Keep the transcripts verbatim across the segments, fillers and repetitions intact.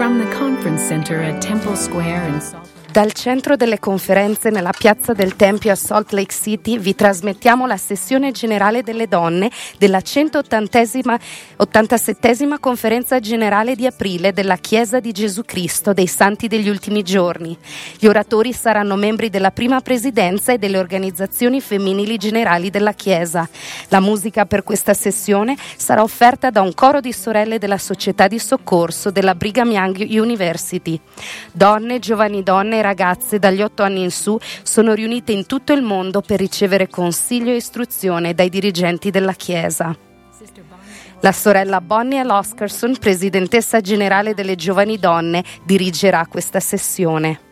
From the conference center at Temple Square in Salt Lake. Dal centro delle conferenze nella piazza del Tempio a Salt Lake City vi trasmettiamo la sessione generale delle donne della centottantasettesima conferenza generale di aprile della Chiesa di Gesù Cristo dei Santi degli Ultimi Giorni. Gli oratori saranno membri della prima presidenza e delle organizzazioni femminili generali della Chiesa. La musica per questa sessione sarà offerta da un coro di sorelle della Società di Soccorso della Brigham Young University. Donne, giovani donne e ragazze dagli otto anni in su sono riunite in tutto il mondo per ricevere consiglio e istruzione dai dirigenti della Chiesa. La sorella Bonnie L. Oscarson, presidentessa generale delle giovani donne, dirigerà questa sessione.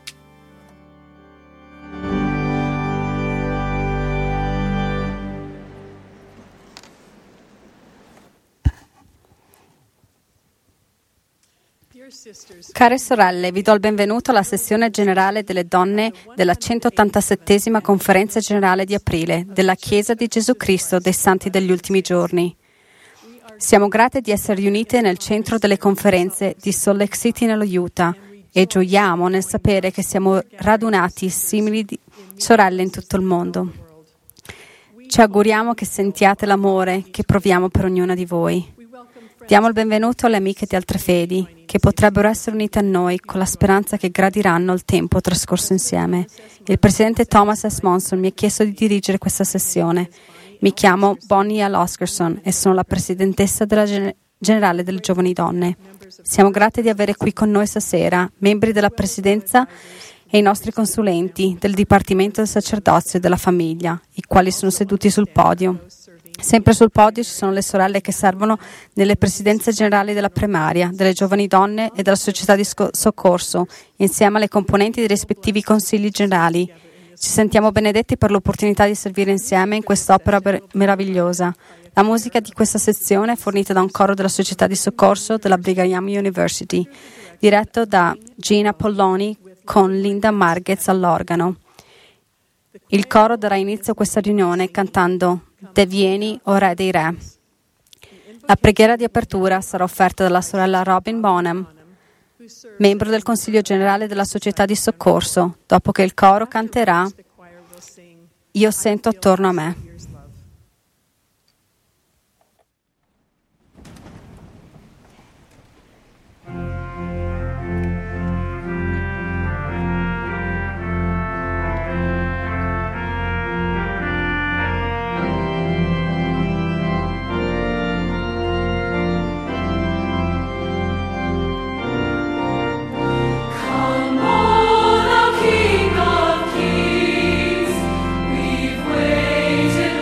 Care sorelle, vi do il benvenuto alla sessione generale delle donne della centottantasettesima conferenza generale di aprile della Chiesa di Gesù Cristo dei Santi degli Ultimi Giorni. Siamo grate di essere riunite nel centro delle conferenze di Salt Lake City nello Utah e gioiamo nel sapere che siamo radunati simili di sorelle in tutto il mondo. Ci auguriamo che sentiate l'amore che proviamo per ognuna di voi. Diamo il benvenuto alle amiche di altre fedi che potrebbero essere unite a noi con la speranza che gradiranno il tempo trascorso insieme. Il presidente Thomas S. Monson mi ha chiesto di dirigere questa sessione. Mi chiamo Bonnie L. Oscarson e sono la presidentessa della gen- generale delle giovani donne. Siamo grate di avere qui con noi stasera membri della presidenza e i nostri consulenti del Dipartimento del Sacerdozio e della Famiglia, i quali sono seduti sul podio. Sempre sul podio ci sono le sorelle che servono nelle presidenze generali della primaria, delle giovani donne e della società di sco- soccorso, insieme alle componenti dei rispettivi consigli generali. Ci sentiamo benedetti per l'opportunità di servire insieme in quest'opera ber- meravigliosa. La musica di questa sezione è fornita da un coro della società di soccorso della Brigham Young University, diretto da Gina Polloni con Linda Margetts all'organo. Il coro darà inizio a questa riunione cantando «De vieni, o Re dei Re». La preghiera di apertura sarà offerta dalla sorella Robin Bonham, membro del Consiglio Generale della Società di Soccorso, dopo che il coro canterà «Io sento attorno a me». King of Kings, we've waited.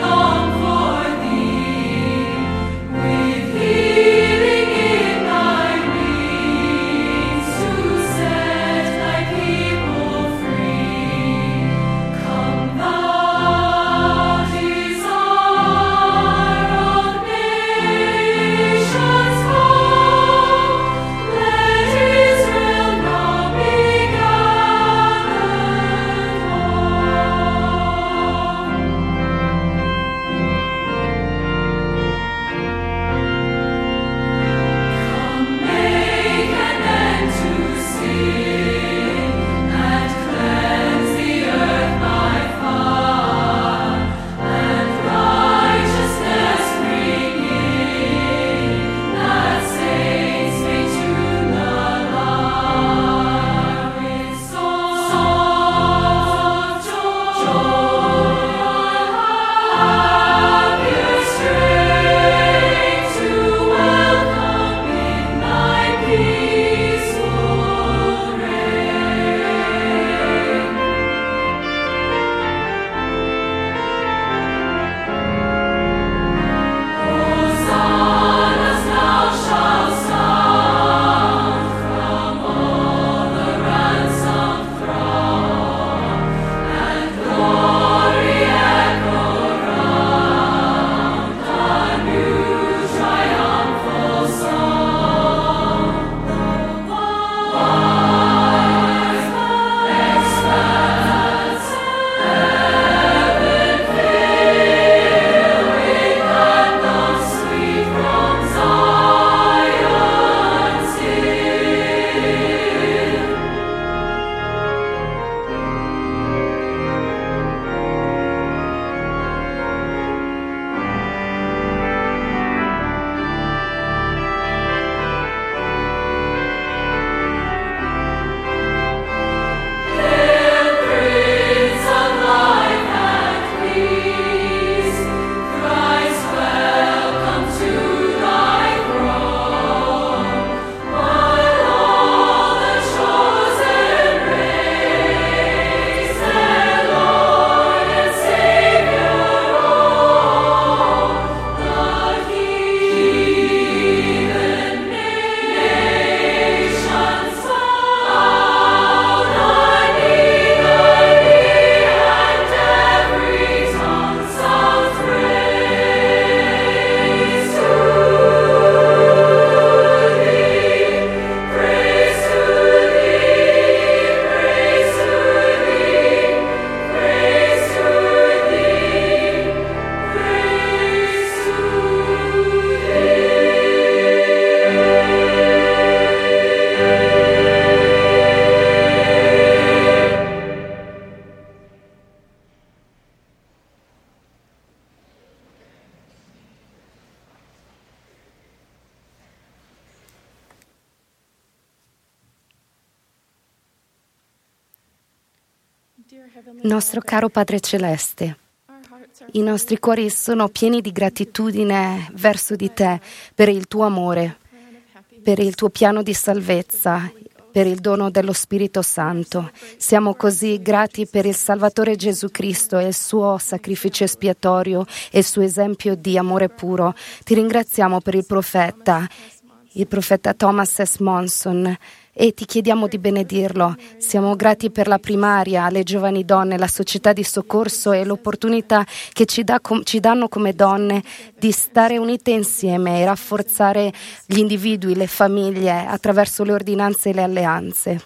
Nostro caro Padre Celeste, i nostri cuori sono pieni di gratitudine verso di te per il tuo amore, per il tuo piano di salvezza, per il dono dello Spirito Santo. Siamo così grati per il Salvatore Gesù Cristo e il suo sacrificio espiatorio e il suo esempio di amore puro. Ti ringraziamo per il profeta, il profeta Thomas S. Monson, e ti chiediamo di benedirlo. Siamo grati per la primaria, le giovani donne, la società di soccorso e l'opportunità che ci, dà, ci danno come donne di stare unite insieme e rafforzare gli individui, le famiglie attraverso le ordinanze e le alleanze.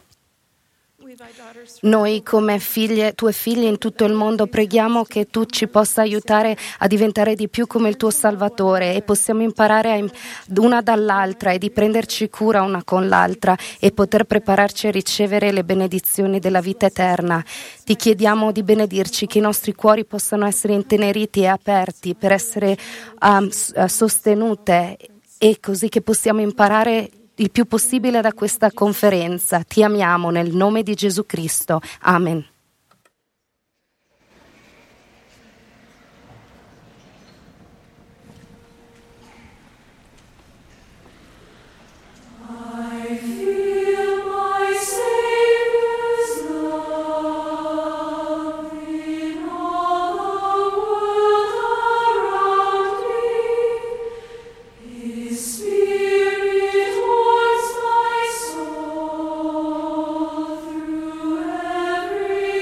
Noi come figlie, tue figlie in tutto il mondo, preghiamo che tu ci possa aiutare a diventare di più come il tuo Salvatore e possiamo imparare a, una dall'altra e di prenderci cura una con l'altra e poter prepararci a ricevere le benedizioni della vita eterna. Ti chiediamo di benedirci, che i nostri cuori possano essere inteneriti e aperti per essere um, sostenute, e così che possiamo imparare il più possibile da questa conferenza. Ti amiamo nel nome di Gesù Cristo. Amen. Spirit, towards my soul, through every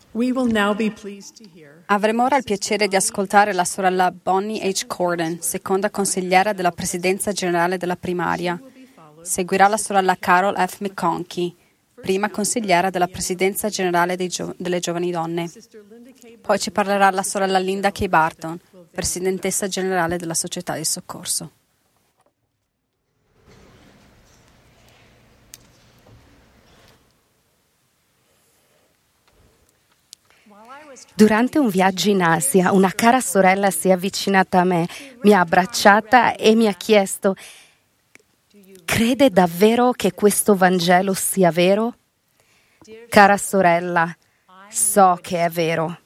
Avremo ora il piacere di ascoltare la sorella Bonnie H. Corden, seconda consigliera della Presidenza Generale della Primaria. Seguirà la sorella Carol F. McConkie, prima consigliera della Presidenza Generale dei Gio- delle Giovani Donne. Poi ci parlerà la sorella Linda K. Barton, Presidentessa Generale della Società di Soccorso. Durante un viaggio in Asia, una cara sorella si è avvicinata a me, mi ha abbracciata e mi ha chiesto: crede davvero che questo Vangelo sia vero? Cara sorella, so che è vero.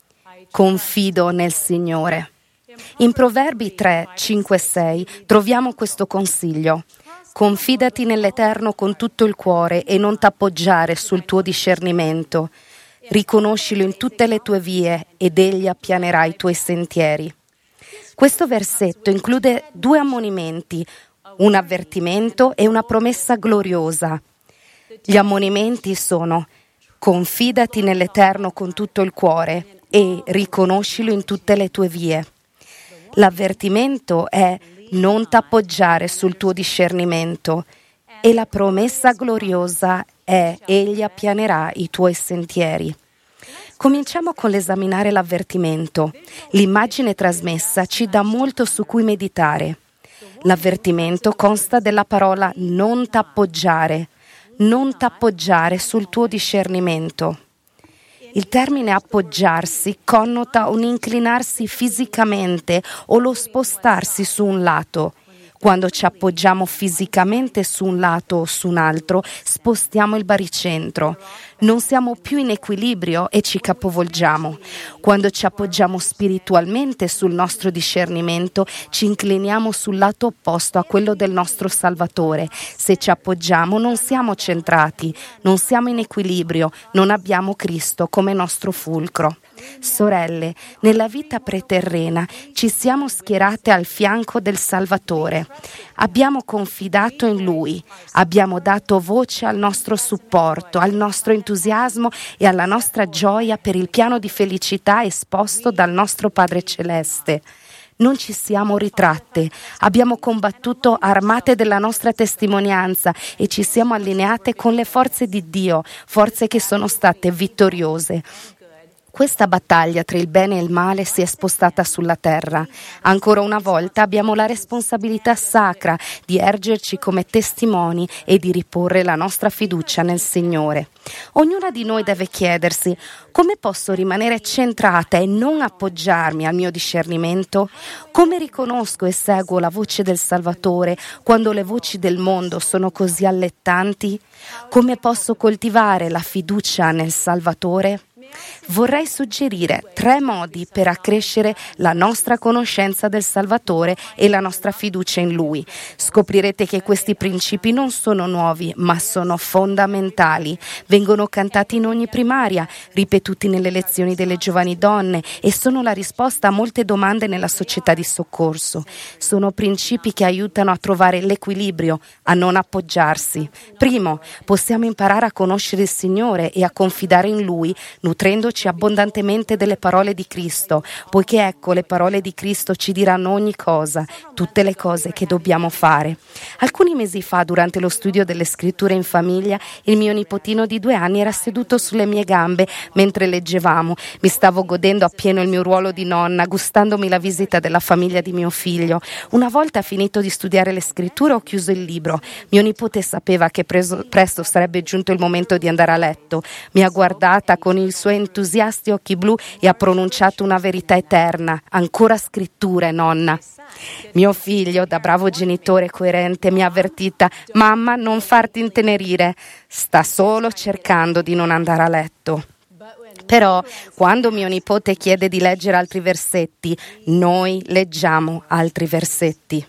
Confido nel Signore. In Proverbi tre, cinque e sei troviamo questo consiglio: confidati nell'Eterno con tutto il cuore e non t'appoggiare sul tuo discernimento. Riconoscilo in tutte le tue vie ed egli appianerà i tuoi sentieri. Questo versetto include due ammonimenti, un avvertimento e una promessa gloriosa. Gli ammonimenti sono: confidati nell'Eterno con tutto il cuore e riconoscilo in tutte le tue vie. L'avvertimento è: non t'appoggiare sul tuo discernimento, e la promessa gloriosa è: egli appianerà i tuoi sentieri. Cominciamo con l'esaminare l'avvertimento. L'immagine trasmessa ci dà molto su cui meditare. L'avvertimento consta della parola non t'appoggiare, non t'appoggiare sul tuo discernimento. Il termine appoggiarsi connota un inclinarsi fisicamente o lo spostarsi su un lato. Quando ci appoggiamo fisicamente su un lato o su un altro, spostiamo il baricentro. Non siamo più in equilibrio e ci capovolgiamo. Quando ci appoggiamo spiritualmente sul nostro discernimento, ci incliniamo sul lato opposto a quello del nostro Salvatore. Se ci appoggiamo, non siamo centrati, non siamo in equilibrio, non abbiamo Cristo come nostro fulcro. Sorelle, nella vita preterrena ci siamo schierate al fianco del Salvatore. Abbiamo confidato in Lui, abbiamo dato voce al nostro supporto, al nostro entusiasmo e alla nostra gioia per il piano di felicità esposto dal nostro Padre Celeste. Non ci siamo ritratte, abbiamo combattuto armate della nostra testimonianza e ci siamo allineate con le forze di Dio, forze che sono state vittoriose. Questa battaglia tra il bene e il male si è spostata sulla terra. Ancora una volta abbiamo la responsabilità sacra di ergerci come testimoni e di riporre la nostra fiducia nel Signore. Ognuna di noi deve chiedersi: come posso rimanere centrata e non appoggiarmi al mio discernimento? Come riconosco e seguo la voce del Salvatore quando le voci del mondo sono così allettanti? Come posso coltivare la fiducia nel Salvatore? Vorrei suggerire tre modi per accrescere la nostra conoscenza del Salvatore e la nostra fiducia in Lui. Scoprirete che questi principi non sono nuovi, ma sono fondamentali. Vengono cantati in ogni primaria, ripetuti nelle lezioni delle giovani donne e sono la risposta a molte domande nella società di soccorso. Sono principi che aiutano a trovare l'equilibrio, a non appoggiarsi. Primo, possiamo imparare a conoscere il Signore e a confidare in Lui, nutrendoci abbondantemente delle parole di Cristo, poiché ecco, le parole di Cristo ci diranno ogni cosa, tutte le cose che dobbiamo fare. Alcuni mesi fa, durante lo studio delle scritture in famiglia, il mio nipotino di due anni era seduto sulle mie gambe mentre leggevamo. Mi stavo godendo appieno il mio ruolo di nonna, gustandomi la visita della famiglia di mio figlio. Una volta finito di studiare le scritture, ho chiuso il libro. Mio nipote sapeva che preso, presto sarebbe giunto il momento di andare a letto. Mi ha guardata con i suoi entusiasti occhi blu e ha pronunciato una verità eterna: ancora scritture, nonna. Mio figlio, da bravo genitore coerente, mi ha avvertita: mamma, non farti intenerire, sta solo cercando di non andare a letto. Però, quando mio nipote chiede di leggere altri versetti, noi leggiamo altri versetti.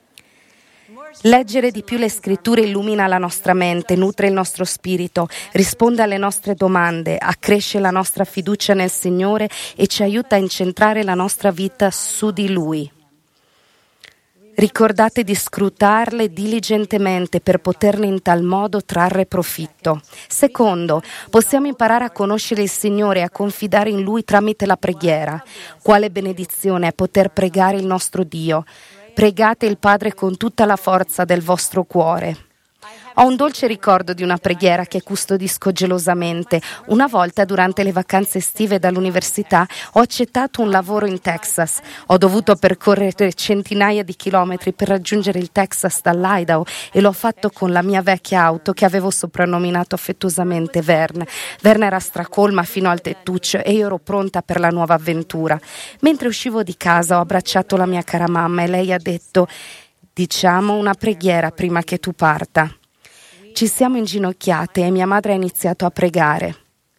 Leggere di più le scritture illumina la nostra mente, nutre il nostro spirito, risponde alle nostre domande, accresce la nostra fiducia nel Signore e ci aiuta a incentrare la nostra vita su di Lui. Ricordate di scrutarle diligentemente per poterne in tal modo trarre profitto. Secondo, possiamo imparare a conoscere il Signore e a confidare in Lui tramite la preghiera. Quale benedizione è poter pregare il nostro Dio. Pregate il Padre con tutta la forza del vostro cuore. Ho un dolce ricordo di una preghiera che custodisco gelosamente. Una volta, durante le vacanze estive dall'università, ho accettato un lavoro in Texas. Ho dovuto percorrere centinaia di chilometri per raggiungere il Texas dall'Idaho e l'ho fatto con la mia vecchia auto che avevo soprannominato affettuosamente Vern. Vern era stracolma fino al tettuccio e io ero pronta per la nuova avventura. Mentre uscivo di casa ho abbracciato la mia cara mamma e lei ha detto: «Diciamo una preghiera prima che tu parta». Ci siamo inginocchiate e mia madre ha iniziato a pregare.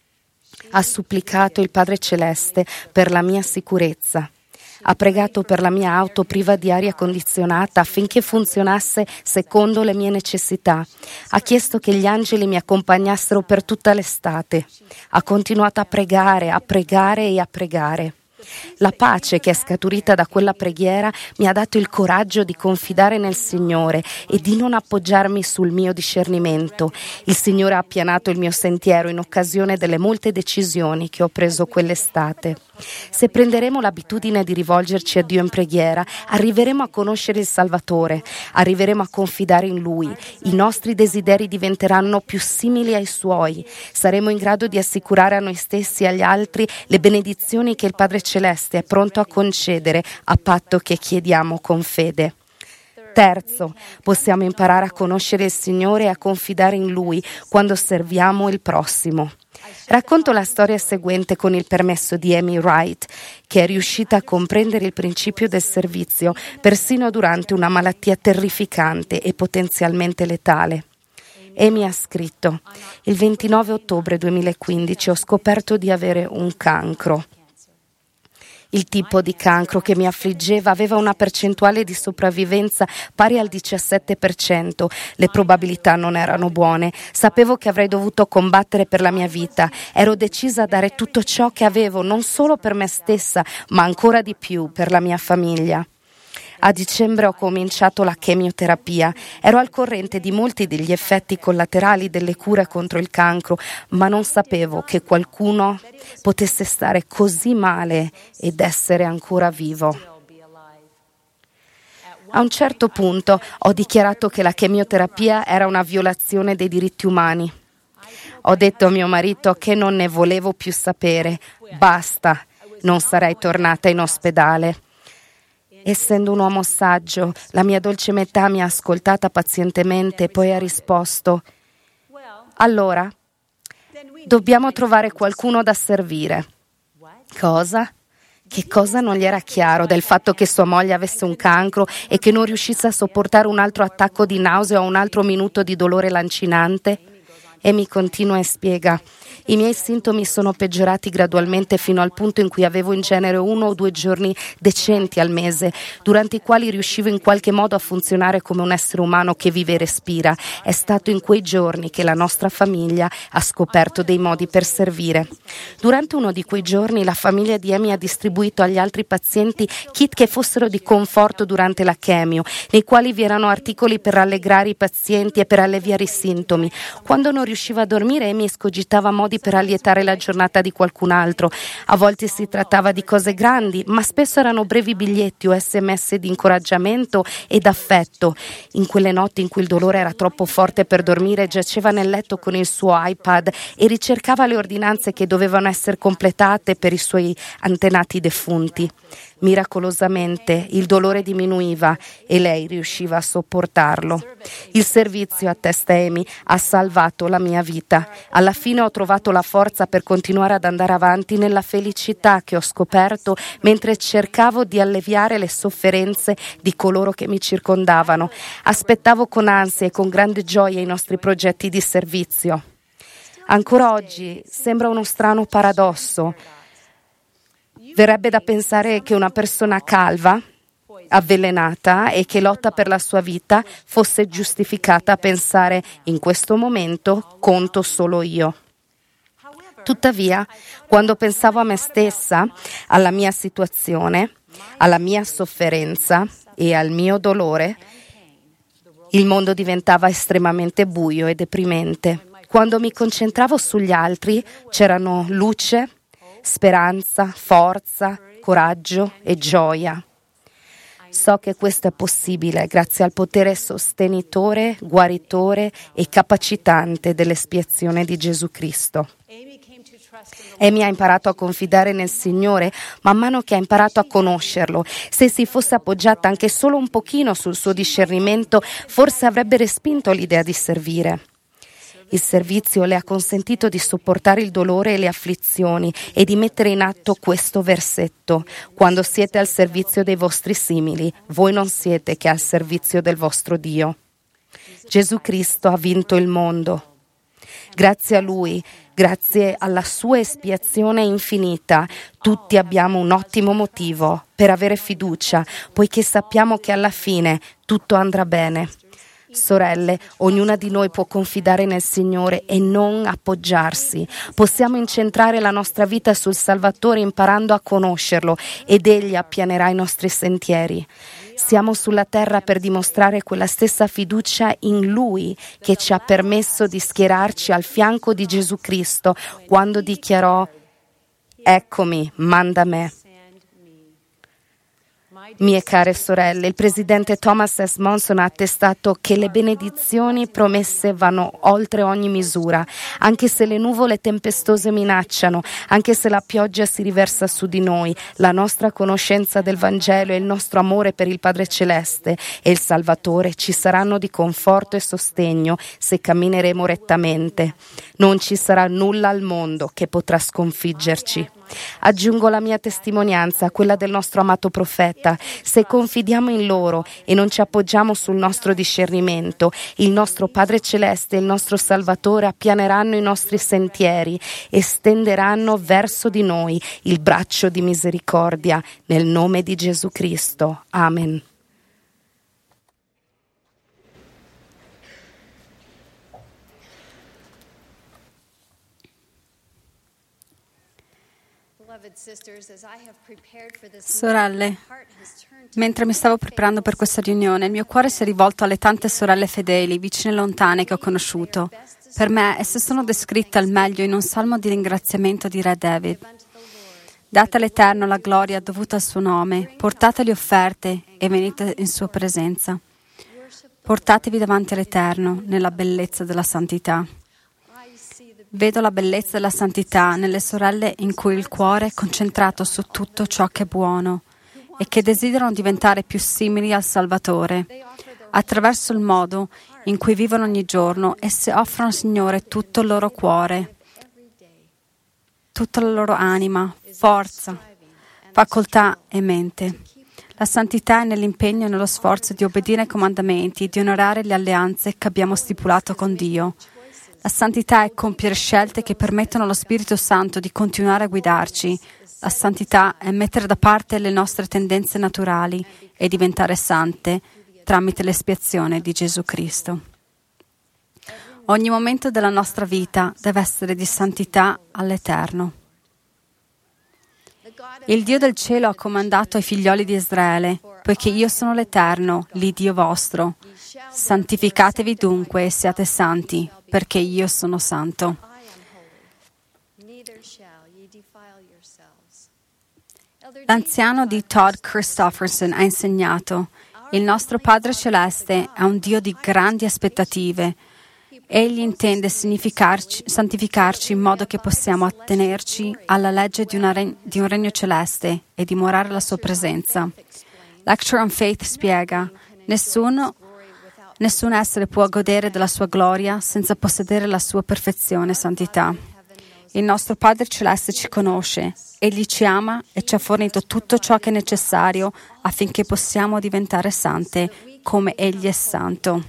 Ha supplicato il Padre Celeste per la mia sicurezza. Ha pregato per la mia auto priva di aria condizionata affinché funzionasse secondo le mie necessità. Ha chiesto che gli angeli mi accompagnassero per tutta l'estate. Ha continuato a pregare, a pregare e a pregare. La pace che è scaturita da quella preghiera mi ha dato il coraggio di confidare nel Signore e di non appoggiarmi sul mio discernimento. Il Signore ha appianato il mio sentiero in occasione delle molte decisioni che ho preso quell'estate. Se prenderemo l'abitudine di rivolgerci a Dio in preghiera, arriveremo a conoscere il Salvatore, arriveremo a confidare in Lui. I nostri desideri diventeranno più simili ai Suoi. Saremo in grado di assicurare a noi stessi e agli altri le benedizioni che il Padre Celeste è pronto a concedere a patto che chiediamo con fede. Terzo, possiamo imparare a conoscere il Signore e a confidare in Lui quando serviamo il prossimo. Racconto la storia seguente con il permesso di Amy Wright, che è riuscita a comprendere il principio del servizio persino durante una malattia terrificante e potenzialmente letale. Amy ha scritto: «Il ventinove ottobre duemilaquindici ho scoperto di avere un cancro. Il tipo di cancro che mi affliggeva aveva una percentuale di sopravvivenza pari al diciassette per cento. Le probabilità non erano buone. Sapevo che avrei dovuto combattere per la mia vita. Ero decisa a dare tutto ciò che avevo, non solo per me stessa, ma ancora di più per la mia famiglia. A dicembre ho cominciato la chemioterapia. Ero al corrente di molti degli effetti collaterali delle cure contro il cancro, ma non sapevo che qualcuno potesse stare così male ed essere ancora vivo. A un certo punto ho dichiarato che la chemioterapia era una violazione dei diritti umani. Ho detto a mio marito che non ne volevo più sapere. Basta, non sarei tornata in ospedale. Essendo un uomo saggio, la mia dolce metà mi ha ascoltata pazientemente e poi ha risposto: «Allora, dobbiamo trovare qualcuno da servire». Cosa? Che cosa non gli era chiaro del fatto che sua moglie avesse un cancro e che non riuscisse a sopportare un altro attacco di nausea o un altro minuto di dolore lancinante? E mi continua e spiega: «I miei sintomi sono peggiorati gradualmente fino al punto in cui avevo in genere uno o due giorni decenti al mese, durante i quali riuscivo in qualche modo a funzionare come un essere umano che vive e respira. È stato in quei giorni che la nostra famiglia ha scoperto dei modi per servire». Durante uno di quei giorni la famiglia di Amy ha distribuito agli altri pazienti kit che fossero di conforto durante la chemio, nei quali vi erano articoli per rallegrare i pazienti e per alleviare i sintomi. Quando non riusciva a dormire, Amy escogitava modi per allietare la giornata di qualcun altro. A volte si trattava di cose grandi, ma spesso erano brevi biglietti o sms di incoraggiamento ed affetto. In quelle notti in cui il dolore era troppo forte per dormire, giaceva nel letto con il suo iPad e ricercava le ordinanze che dovevano essere completate per i suoi antenati defunti. Miracolosamente il dolore diminuiva e lei riusciva a sopportarlo. Il servizio, attesta Amy, ha salvato la mia vita. Alla fine ho trovato la forza per continuare ad andare avanti nella felicità che ho scoperto mentre cercavo di alleviare le sofferenze di coloro che mi circondavano. Aspettavo con ansia e con grande gioia i nostri progetti di servizio. Ancora oggi sembra uno strano paradosso. Verrebbe da pensare che una persona calva, avvelenata e che lotta per la sua vita fosse giustificata a pensare: in questo momento conto solo io. Tuttavia, quando pensavo a me stessa, alla mia situazione, alla mia sofferenza, e al mio dolore, il mondo diventava estremamente buio e deprimente. Quando mi concentravo sugli altri, c'erano luce, speranza, forza, coraggio e gioia. So che questo è possibile grazie al potere sostenitore, guaritore e capacitante dell'espiazione di Gesù Cristo. Amy ha imparato a confidare nel Signore man mano che ha imparato a conoscerlo. Se si fosse appoggiata anche solo un pochino sul suo discernimento, forse avrebbe respinto l'idea di servire. Il servizio le ha consentito di sopportare il dolore e le afflizioni e di mettere in atto questo versetto: quando siete al servizio dei vostri simili, voi non siete che al servizio del vostro Dio. Gesù Cristo ha vinto il mondo. Grazie a Lui, grazie alla sua espiazione infinita, tutti abbiamo un ottimo motivo per avere fiducia, poiché sappiamo che alla fine tutto andrà bene. Sorelle, ognuna di noi può confidare nel Signore e non appoggiarsi. Possiamo incentrare la nostra vita sul Salvatore imparando a conoscerlo ed Egli appianerà i nostri sentieri. Siamo sulla terra per dimostrare quella stessa fiducia in Lui che ci ha permesso di schierarci al fianco di Gesù Cristo quando dichiarò: «Eccomi, manda me». Mie care sorelle, il presidente Thomas S. Monson ha attestato che le benedizioni promesse vanno oltre ogni misura, anche se le nuvole tempestose minacciano, anche se la pioggia si riversa su di noi, la nostra conoscenza del Vangelo e il nostro amore per il Padre Celeste e il Salvatore ci saranno di conforto e sostegno se cammineremo rettamente. Non ci sarà nulla al mondo che potrà sconfiggerci. Aggiungo la mia testimonianza, quella del nostro amato profeta. Se confidiamo in loro e non ci appoggiamo sul nostro discernimento, il nostro Padre Celeste e il nostro Salvatore appianeranno i nostri sentieri e stenderanno verso di noi il braccio di misericordia nel nome di Gesù Cristo. Amen. Sorelle, mentre mi stavo preparando per questa riunione, il mio cuore si è rivolto alle tante sorelle fedeli, vicine e lontane che ho conosciuto. Per me, esse sono descritte al meglio in un salmo di ringraziamento di Re David. Date all'Eterno la gloria dovuta al suo nome, portate le offerte e venite in sua presenza. Portatevi davanti all'Eterno nella bellezza della santità. Vedo la bellezza della santità nelle sorelle in cui il cuore è concentrato su tutto ciò che è buono e che desiderano diventare più simili al Salvatore. Attraverso il modo in cui vivono ogni giorno, esse offrono al Signore tutto il loro cuore, tutta la loro anima, forza, facoltà e mente. La santità è nell'impegno e nello sforzo di obbedire ai comandamenti, di onorare le alleanze che abbiamo stipulato con Dio. La santità è compiere scelte che permettono allo Spirito Santo di continuare a guidarci. La santità è mettere da parte le nostre tendenze naturali e diventare sante tramite l'espiazione di Gesù Cristo. Ogni momento della nostra vita deve essere di santità all'Eterno. Il Dio del cielo ha comandato ai figlioli di Israele: poiché io sono l'Eterno, l'Iddio vostro, santificatevi dunque e siate santi, perché io sono santo. L'anziano di Todd Christofferson ha insegnato: il nostro Padre Celeste è un Dio di grandi aspettative. Egli intende santificarci in modo che possiamo attenerci alla legge di, una reg- di un regno celeste e dimorare alla sua presenza. Lecture on Faith spiega: nessuno, nessun essere può godere della sua gloria senza possedere la sua perfezione e santità. Il nostro Padre Celeste ci conosce, Egli ci ama e ci ha fornito tutto ciò che è necessario affinché possiamo diventare sante come Egli è santo.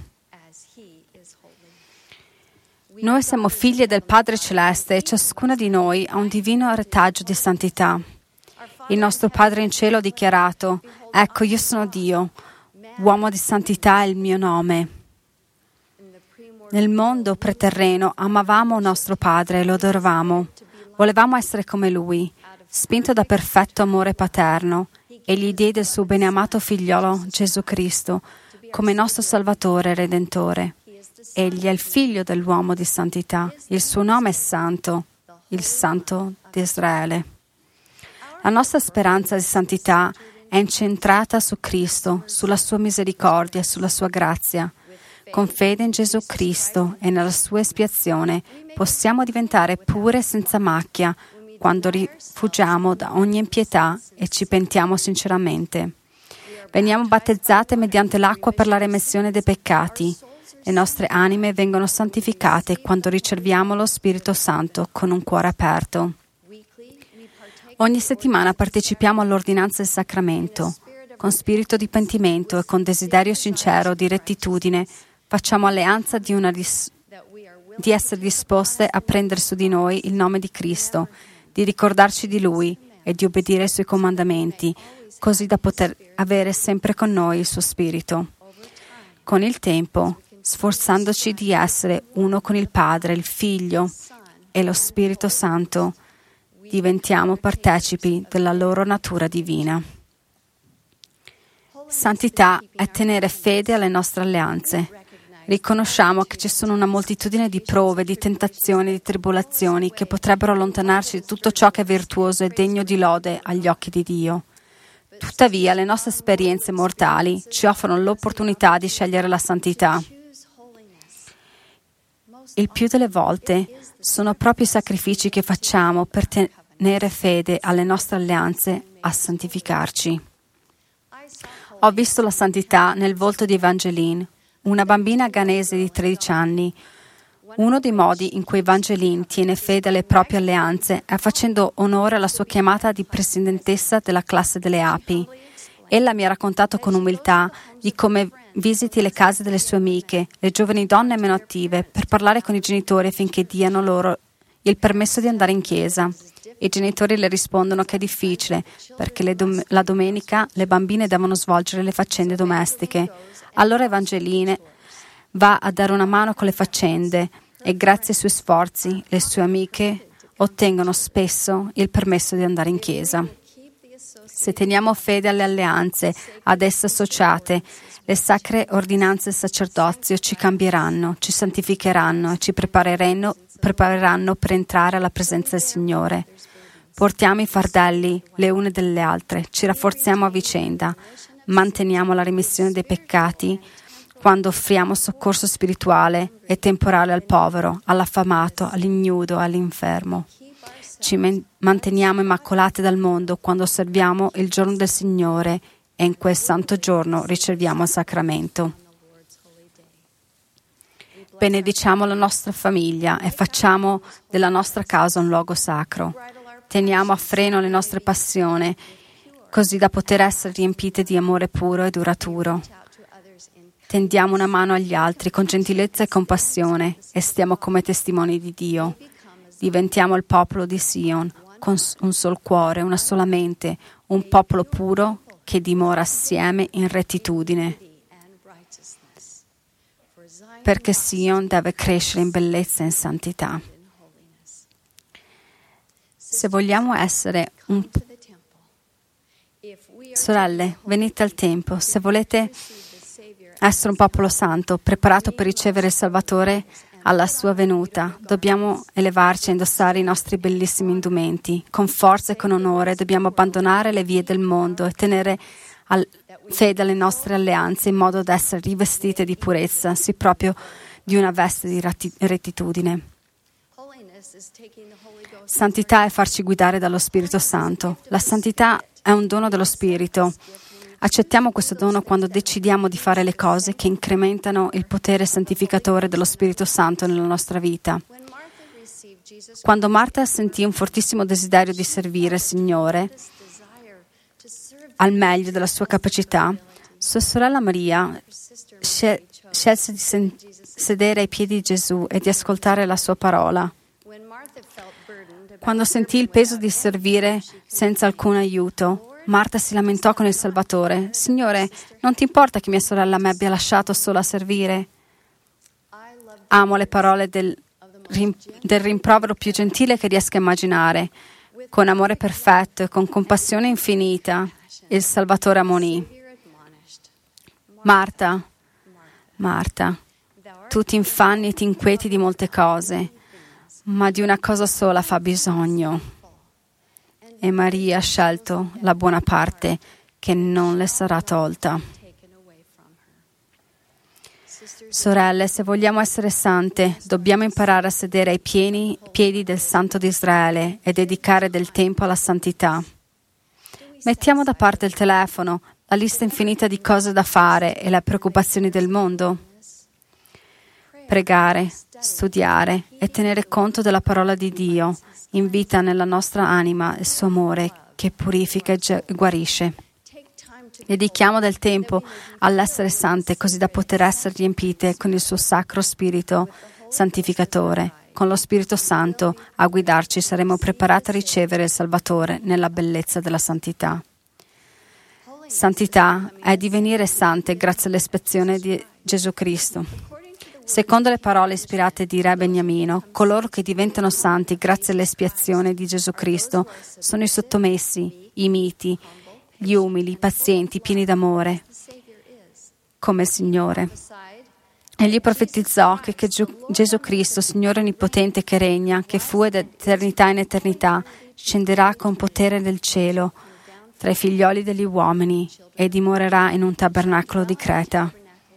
Noi siamo figli del Padre Celeste e ciascuna di noi ha un divino retaggio di santità. Il nostro Padre in cielo ha dichiarato: ecco, io sono Dio, uomo di santità è il mio nome. Nel mondo preterreno amavamo nostro Padre e lo adoravamo. Volevamo essere come Lui. Spinto da perfetto amore paterno, e gli diede il suo beneamato figliolo Gesù Cristo come nostro Salvatore e Redentore. Egli è il figlio dell'uomo di santità. Il suo nome è Santo, il Santo di Israele. La nostra speranza di santità è incentrata su Cristo, sulla sua misericordia e sulla sua grazia. Con fede in Gesù Cristo e nella sua espiazione possiamo diventare pure senza macchia quando rifugiamo da ogni impietà e ci pentiamo sinceramente. Veniamo battezzate mediante l'acqua per la remissione dei peccati. Le nostre anime vengono santificate quando riceviamo lo Spirito Santo con un cuore aperto. Ogni settimana partecipiamo all'ordinanza del sacramento. Con spirito di pentimento e con desiderio sincero di rettitudine facciamo alleanza di, una dis- di essere disposte a prendere su di noi il nome di Cristo, di ricordarci di Lui e di obbedire ai Suoi comandamenti, così da poter avere sempre con noi il Suo Spirito. Con il tempo, sforzandoci di essere uno con il Padre, il Figlio e lo Spirito Santo, diventiamo partecipi della loro natura divina. Santità è tenere fede alle nostre alleanze. Riconosciamo che ci sono una moltitudine di prove, di tentazioni, di tribolazioni che potrebbero allontanarci da tutto ciò che è virtuoso e degno di lode agli occhi di Dio. Tuttavia, le nostre esperienze mortali ci offrono l'opportunità di scegliere la santità. Il più delle volte sono proprio i sacrifici che facciamo per tenere fede alle nostre alleanze a santificarci. Ho visto la santità nel volto di Evangeline, una bambina ghanese di tredici anni. Uno dei modi in cui Evangeline tiene fede alle proprie alleanze è facendo onore alla sua chiamata di presidentessa della classe delle api. Ella mi ha raccontato con umiltà di come visiti le case delle sue amiche, le giovani donne meno attive, per parlare con i genitori affinché diano loro il permesso di andare in chiesa. I genitori le rispondono che è difficile perché le dom- la domenica le bambine devono svolgere le faccende domestiche. Allora Evangeline va a dare una mano con le faccende e grazie ai suoi sforzi le sue amiche ottengono spesso il permesso di andare in chiesa. Se teniamo fede alle alleanze ad esse associate, le sacre ordinanze del sacerdozio ci cambieranno, ci santificheranno e ci prepareranno, prepareranno per entrare alla presenza del Signore. Portiamo i fardelli le une delle altre, ci rafforziamo a vicenda, manteniamo la remissione dei peccati quando offriamo soccorso spirituale e temporale al povero, all'affamato, all'ignudo, all'infermo. Ci men- manteniamo immacolate dal mondo quando osserviamo il giorno del Signore e in quel santo giorno riceviamo il sacramento. Benediciamo la nostra famiglia e facciamo della nostra casa un luogo sacro. Teniamo a freno le nostre passioni, così da poter essere riempite di amore puro e duraturo. Tendiamo una mano agli altri con gentilezza e compassione e stiamo come testimoni di Dio. Diventiamo il popolo di Sion, con un sol cuore, una sola mente, un popolo puro che dimora assieme in rettitudine. Perché Sion deve crescere in bellezza e in santità. Se vogliamo essere un Sorelle, venite al Tempio. Se volete essere un popolo santo, preparato per ricevere il Salvatore alla sua venuta, dobbiamo elevarci a indossare i nostri bellissimi indumenti. Con forza e con onore dobbiamo abbandonare le vie del mondo e tenere al- fede alle nostre alleanze in modo da essere rivestite di purezza, sì proprio di una veste di ratti- rettitudine. Santità è farci guidare dallo Spirito Santo. La santità è un dono dello Spirito. Accettiamo questo dono quando decidiamo di fare le cose che incrementano il potere santificatore dello Spirito Santo nella nostra vita. Quando Marta sentì un fortissimo desiderio di servire il Signore al meglio della sua capacità, sua sorella Maria scelse di sen- sedere ai piedi di Gesù e di ascoltare la sua parola. Quando sentì il peso di servire senza alcun aiuto, Marta si lamentò con il Salvatore: Signore, non ti importa che mia sorella mi abbia lasciato sola a servire? Amo le parole del, rim- del rimprovero più gentile che riesca a immaginare. Con amore perfetto e con compassione infinita, il Salvatore ammonì: Marta, Marta, tu ti infanni e ti inquieti di molte cose, ma di una cosa sola fa bisogno. E Maria ha scelto la buona parte che non le sarà tolta. Sorelle, se vogliamo essere sante, dobbiamo imparare a sedere ai pieni, piedi del Santo di Israele e dedicare del tempo alla santità. Mettiamo da parte il telefono, la lista infinita di cose da fare e le preoccupazioni del mondo. Pregare, studiare e tenere conto della parola di Dio invita nella nostra anima il suo amore che purifica e guarisce. Dedichiamo del tempo all'essere sante così da poter essere riempite con il suo sacro spirito santificatore. Con lo Spirito Santo a guidarci saremo preparati a ricevere il Salvatore nella bellezza della santità. Santità è divenire sante grazie all'espiazione di Gesù Cristo. Secondo le parole ispirate di Re Beniamino, coloro che diventano santi grazie all'espiazione di Gesù Cristo sono i sottomessi, i miti, gli umili, i pazienti, pieni d'amore, come il Signore. Egli profetizzò che, che Gesù Cristo, Signore onnipotente che regna, che fu ed eternità in eternità, scenderà con potere del cielo tra i figlioli degli uomini e dimorerà in un tabernacolo di Creta.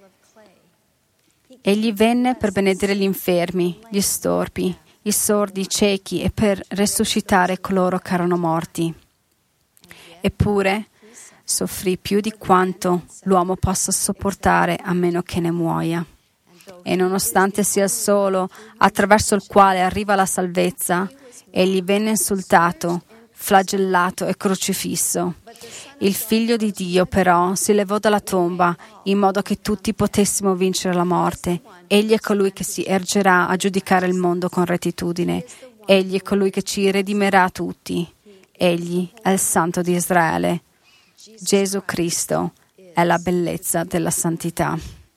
Egli venne per benedire gli infermi, gli storpi, i sordi, i ciechi e per resuscitare coloro che erano morti. Eppure soffrì più di quanto l'uomo possa sopportare a meno che ne muoia. E nonostante sia il solo attraverso il quale arriva la salvezza, egli venne insultato, flagellato e crocifisso. Il Figlio di Dio però si levò dalla tomba in modo che tutti potessimo vincere la morte. Egli è colui che si ergerà a giudicare il mondo con rettitudine. Egli è colui che ci redimerà tutti. Egli è il Santo di Israele. Gesù Cristo è la bellezza della santità.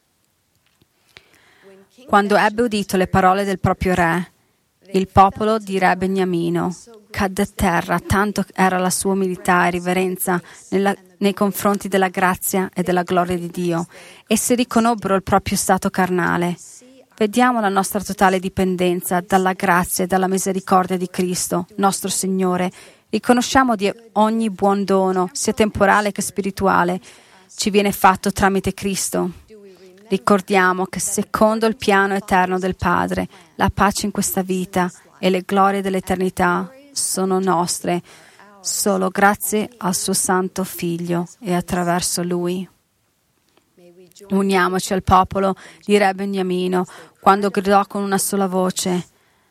Quando ebbe udito le parole del proprio re, il popolo di Re Beniamino cadde a terra, tanto era la sua umiltà e riverenza nella, nei confronti della grazia e della gloria di Dio. Essi riconobbero il proprio stato carnale. Vediamo la nostra totale dipendenza dalla grazia e dalla misericordia di Cristo, nostro Signore. Riconosciamo di ogni buon dono, sia temporale che spirituale, ci viene fatto tramite Cristo. Ricordiamo che secondo il piano eterno del Padre, la pace in questa vita e le glorie dell'eternità sono nostre, solo grazie al suo Santo Figlio e attraverso Lui. Uniamoci al popolo di Re Beniamino quando gridò con una sola voce: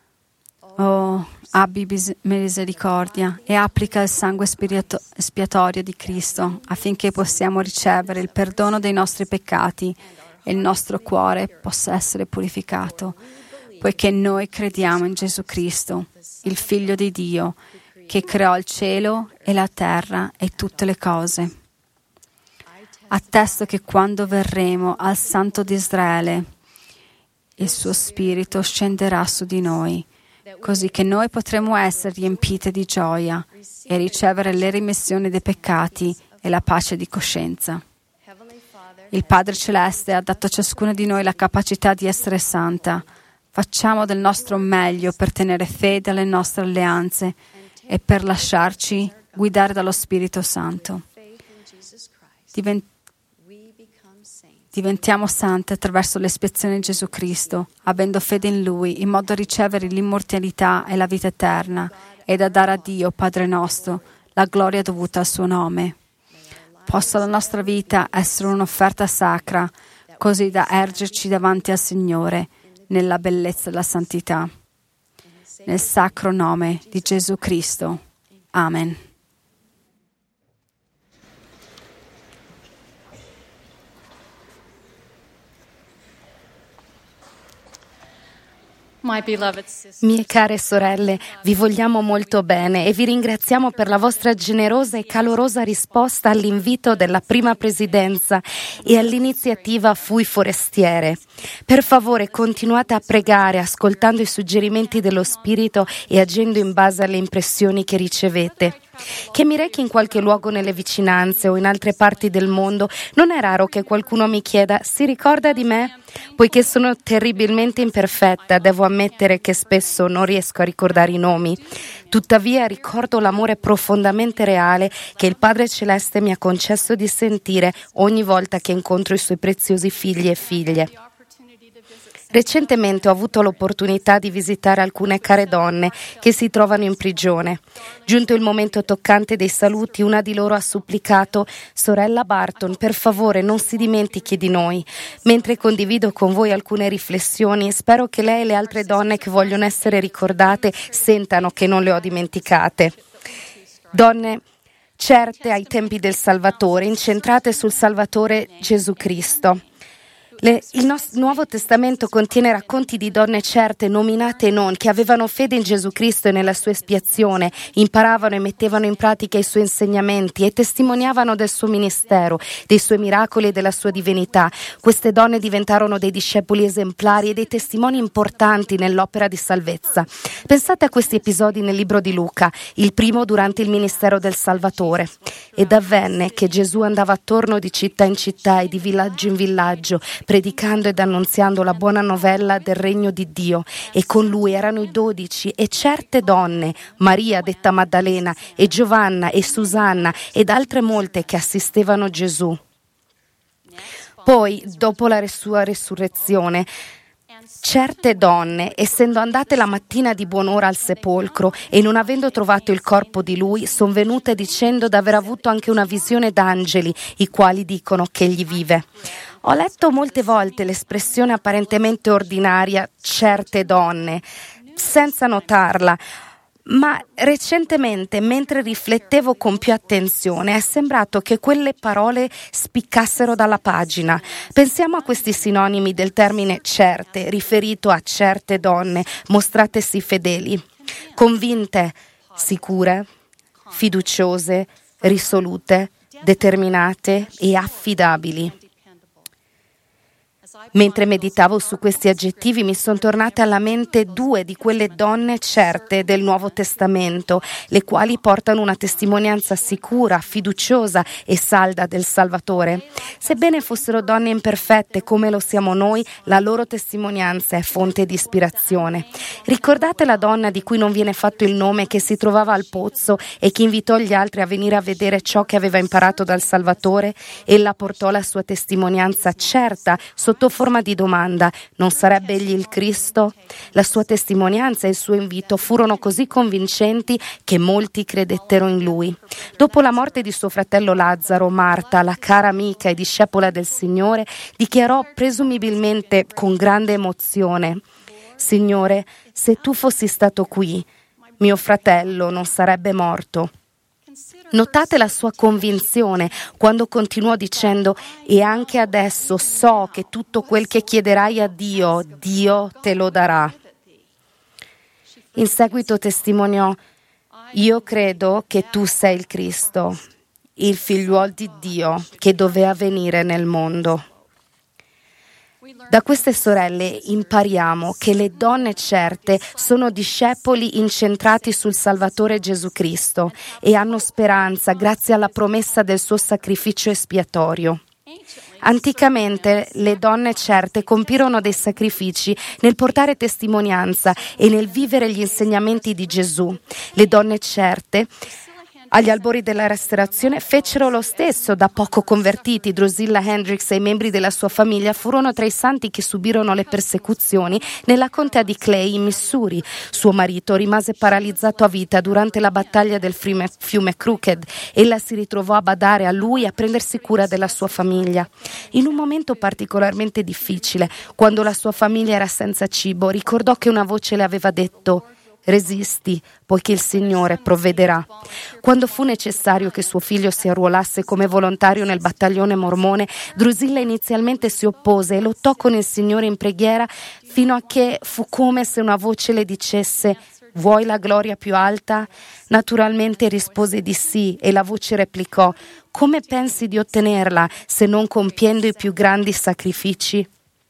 «Oh, abbi misericordia e applica il sangue espiatorio di Cristo affinché possiamo ricevere il perdono dei nostri peccati e il nostro cuore possa essere purificato, poiché noi crediamo in Gesù Cristo, il Figlio di Dio, che creò il cielo e la terra e tutte le cose. Attesto che quando verremo al Santo di Israele, il suo Spirito scenderà su di noi, così che noi potremo essere riempite di gioia e ricevere le rimissioni dei peccati e la pace di coscienza. Il Padre Celeste ha dato a ciascuno di noi la capacità di essere santa. Facciamo del nostro meglio per tenere fede alle nostre alleanze e per lasciarci guidare dallo Spirito Santo. Divent- Diventiamo sante attraverso l'espiazione di Gesù Cristo, avendo fede in Lui, in modo da ricevere l'immortalità e la vita eterna e da dare a Dio, Padre nostro, la gloria dovuta al suo nome. Possa la nostra vita essere un'offerta sacra, così da ergerci davanti al Signore nella bellezza della santità. Nel sacro nome di Gesù Cristo. Amen. Mie care sorelle, vi vogliamo molto bene e vi ringraziamo per la vostra generosa e calorosa risposta all'invito della prima presidenza e all'iniziativa Fui Forestiere. Per favore, continuate a pregare, ascoltando i suggerimenti dello Spirito e agendo in base alle impressioni che ricevete. Che mi rechi in qualche luogo nelle vicinanze o in altre parti del mondo, non è raro che qualcuno mi chieda: si ricorda di me? Poiché sono terribilmente imperfetta, devo ammettere che spesso non riesco a ricordare i nomi. Tuttavia ricordo l'amore profondamente reale che il Padre Celeste mi ha concesso di sentire ogni volta che incontro i suoi preziosi figli e figlie. Recentemente ho avuto l'opportunità di visitare alcune care donne che si trovano in prigione. Giunto il momento toccante dei saluti, una di loro ha supplicato: «Sorella Barton, per favore non si dimentichi di noi». Mentre condivido con voi alcune riflessioni, spero che lei e le altre donne che vogliono essere ricordate sentano che non le ho dimenticate. Donne certe ai tempi del Salvatore, incentrate sul Salvatore Gesù Cristo. Le, il nostro Nuovo Testamento contiene racconti di donne certe, nominate e non, che avevano fede in Gesù Cristo e nella sua espiazione, imparavano e mettevano in pratica i suoi insegnamenti e testimoniavano del suo ministero, dei suoi miracoli e della sua divinità. Queste donne diventarono dei discepoli esemplari e dei testimoni importanti nell'opera di salvezza. Pensate a questi episodi nel libro di Luca, il primo durante il ministero del Salvatore. Ed avvenne che Gesù andava attorno di città in città e di villaggio in villaggio, predicando ed annunziando la buona novella del regno di Dio, e con lui erano i dodici e certe donne, Maria detta Maddalena e Giovanna e Susanna ed altre molte che assistevano Gesù. Poi, dopo la sua resurrezione, certe donne, essendo andate la mattina di buon'ora al sepolcro e non avendo trovato il corpo di lui, son venute dicendo d'aver avuto anche una visione d'angeli, i quali dicono che egli vive. Ho letto molte volte l'espressione apparentemente ordinaria «certe donne», senza notarla, ma recentemente, mentre riflettevo con più attenzione, è sembrato che quelle parole spiccassero dalla pagina. Pensiamo a questi sinonimi del termine certe, riferito a certe donne mostratesi fedeli, convinte, sicure, fiduciose, risolute, determinate e affidabili. Mentre meditavo su questi aggettivi mi sono tornate alla mente due di quelle donne certe del Nuovo Testamento, le quali portano una testimonianza sicura, fiduciosa e salda del Salvatore. Sebbene fossero donne imperfette come lo siamo noi, la loro testimonianza è fonte di ispirazione. Ricordate la donna di cui non viene fatto il nome, che si trovava al pozzo e che invitò gli altri a venire a vedere ciò che aveva imparato dal Salvatore? Ella portò la sua testimonianza certa sotto forma di domanda: non sarebbe egli il Cristo? La sua testimonianza e il suo invito furono così convincenti che molti credettero in lui. Dopo la morte di suo fratello Lazzaro, Marta, la cara amica e discepola del Signore, dichiarò presumibilmente con grande emozione: Signore, se tu fossi stato qui, mio fratello non sarebbe morto. Notate la sua convinzione quando continuò dicendo: e anche adesso so che tutto quel che chiederai a Dio, Dio te lo darà. In seguito testimoniò: io credo che tu sei il Cristo, il figliuolo di Dio che doveva venire nel mondo. Da queste sorelle impariamo che le donne certe sono discepoli incentrati sul Salvatore Gesù Cristo e hanno speranza grazie alla promessa del suo sacrificio espiatorio. Anticamente le donne certe compirono dei sacrifici nel portare testimonianza e nel vivere gli insegnamenti di Gesù. Le donne certe agli albori della restaurazione fecero lo stesso. Da poco convertiti, Drusilla Hendricks e i membri della sua famiglia furono tra i santi che subirono le persecuzioni nella contea di Clay, in Missouri. Suo marito rimase paralizzato a vita durante la battaglia del fiume Crooked. Ella si ritrovò a badare a lui e a prendersi cura della sua famiglia. In un momento particolarmente difficile, quando la sua famiglia era senza cibo, ricordò che una voce le aveva detto: Resisti, poiché il Signore provvederà. Quando fu necessario che suo figlio si arruolasse come volontario nel battaglione mormone, Drusilla inizialmente si oppose e lottò con il Signore in preghiera fino a che fu come se una voce le dicesse: «Vuoi la gloria più alta?» Naturalmente rispose di sì e la voce replicò: «Come pensi di ottenerla se non compiendo i più grandi sacrifici?»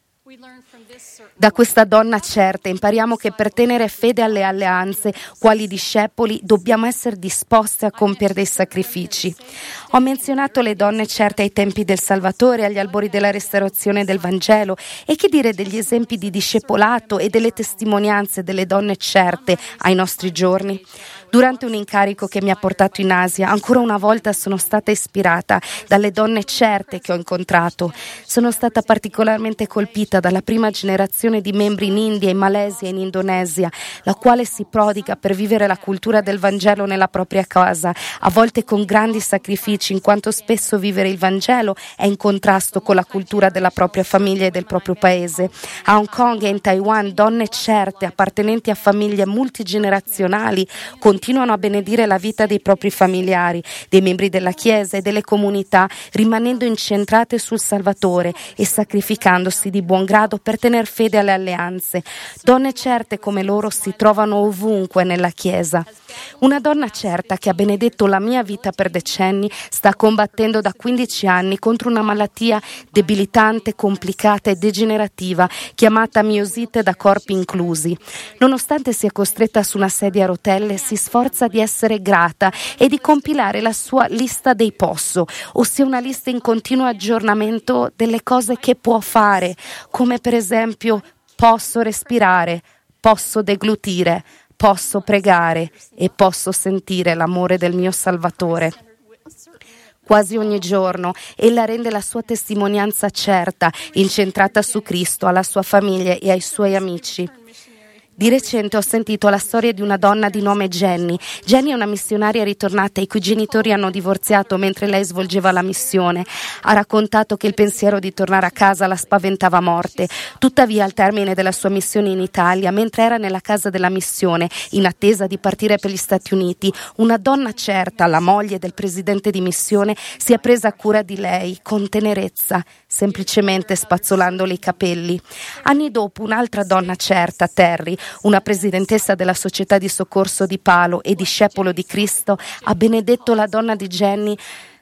Da questa donna certa impariamo che per tenere fede alle alleanze, quali discepoli, dobbiamo essere disposti a compiere dei sacrifici. Ho menzionato le donne certe ai tempi del Salvatore, agli albori della restaurazione del Vangelo, e che dire degli esempi di discepolato e delle testimonianze delle donne certe ai nostri giorni? Durante un incarico che mi ha portato in Asia, ancora una volta sono stata ispirata dalle donne certe che ho incontrato. Sono stata particolarmente colpita dalla prima generazione di membri in India, in Malesia e in Indonesia, la quale si prodiga per vivere la cultura del Vangelo nella propria casa, a volte con grandi sacrifici, in quanto spesso vivere il Vangelo è in contrasto con la cultura della propria famiglia e del proprio paese. A Hong Kong e in Taiwan, donne certe, appartenenti a famiglie multigenerazionali, continuano a benedire la vita dei propri familiari, dei membri della Chiesa e delle comunità, rimanendo incentrate sul Salvatore e sacrificandosi di buon grado per tener fede alle alleanze. Donne certe come loro si trovano ovunque nella Chiesa. Una donna certa che ha benedetto la mia vita per decenni sta combattendo da quindici anni contro una malattia debilitante, complicata e degenerativa chiamata miosite da corpi inclusi. Nonostante sia costretta su una sedia a rotelle, si sforza di essere grata e di compilare la sua lista dei posso, ossia una lista in continuo aggiornamento delle cose che può fare, come per esempio posso respirare, posso deglutire, posso pregare e posso sentire l'amore del mio Salvatore. Quasi ogni giorno ella rende la sua testimonianza certa, incentrata su Cristo, alla sua famiglia e ai suoi amici. Di recente ho sentito la storia di una donna di nome Jenny. Jenny è una missionaria ritornata i cui genitori hanno divorziato mentre lei svolgeva la missione. Ha raccontato che il pensiero di tornare a casa la spaventava a morte. Tuttavia, al termine della sua missione in Italia, mentre era nella casa della missione, in attesa di partire per gli Stati Uniti, una donna certa, la moglie del presidente di missione, si è presa cura di lei con tenerezza, semplicemente spazzolandole i capelli. Anni dopo, un'altra donna certa, Terry, una presidentessa della società di soccorso di Palo e discepolo di Cristo, ha benedetto la donna di Jenny,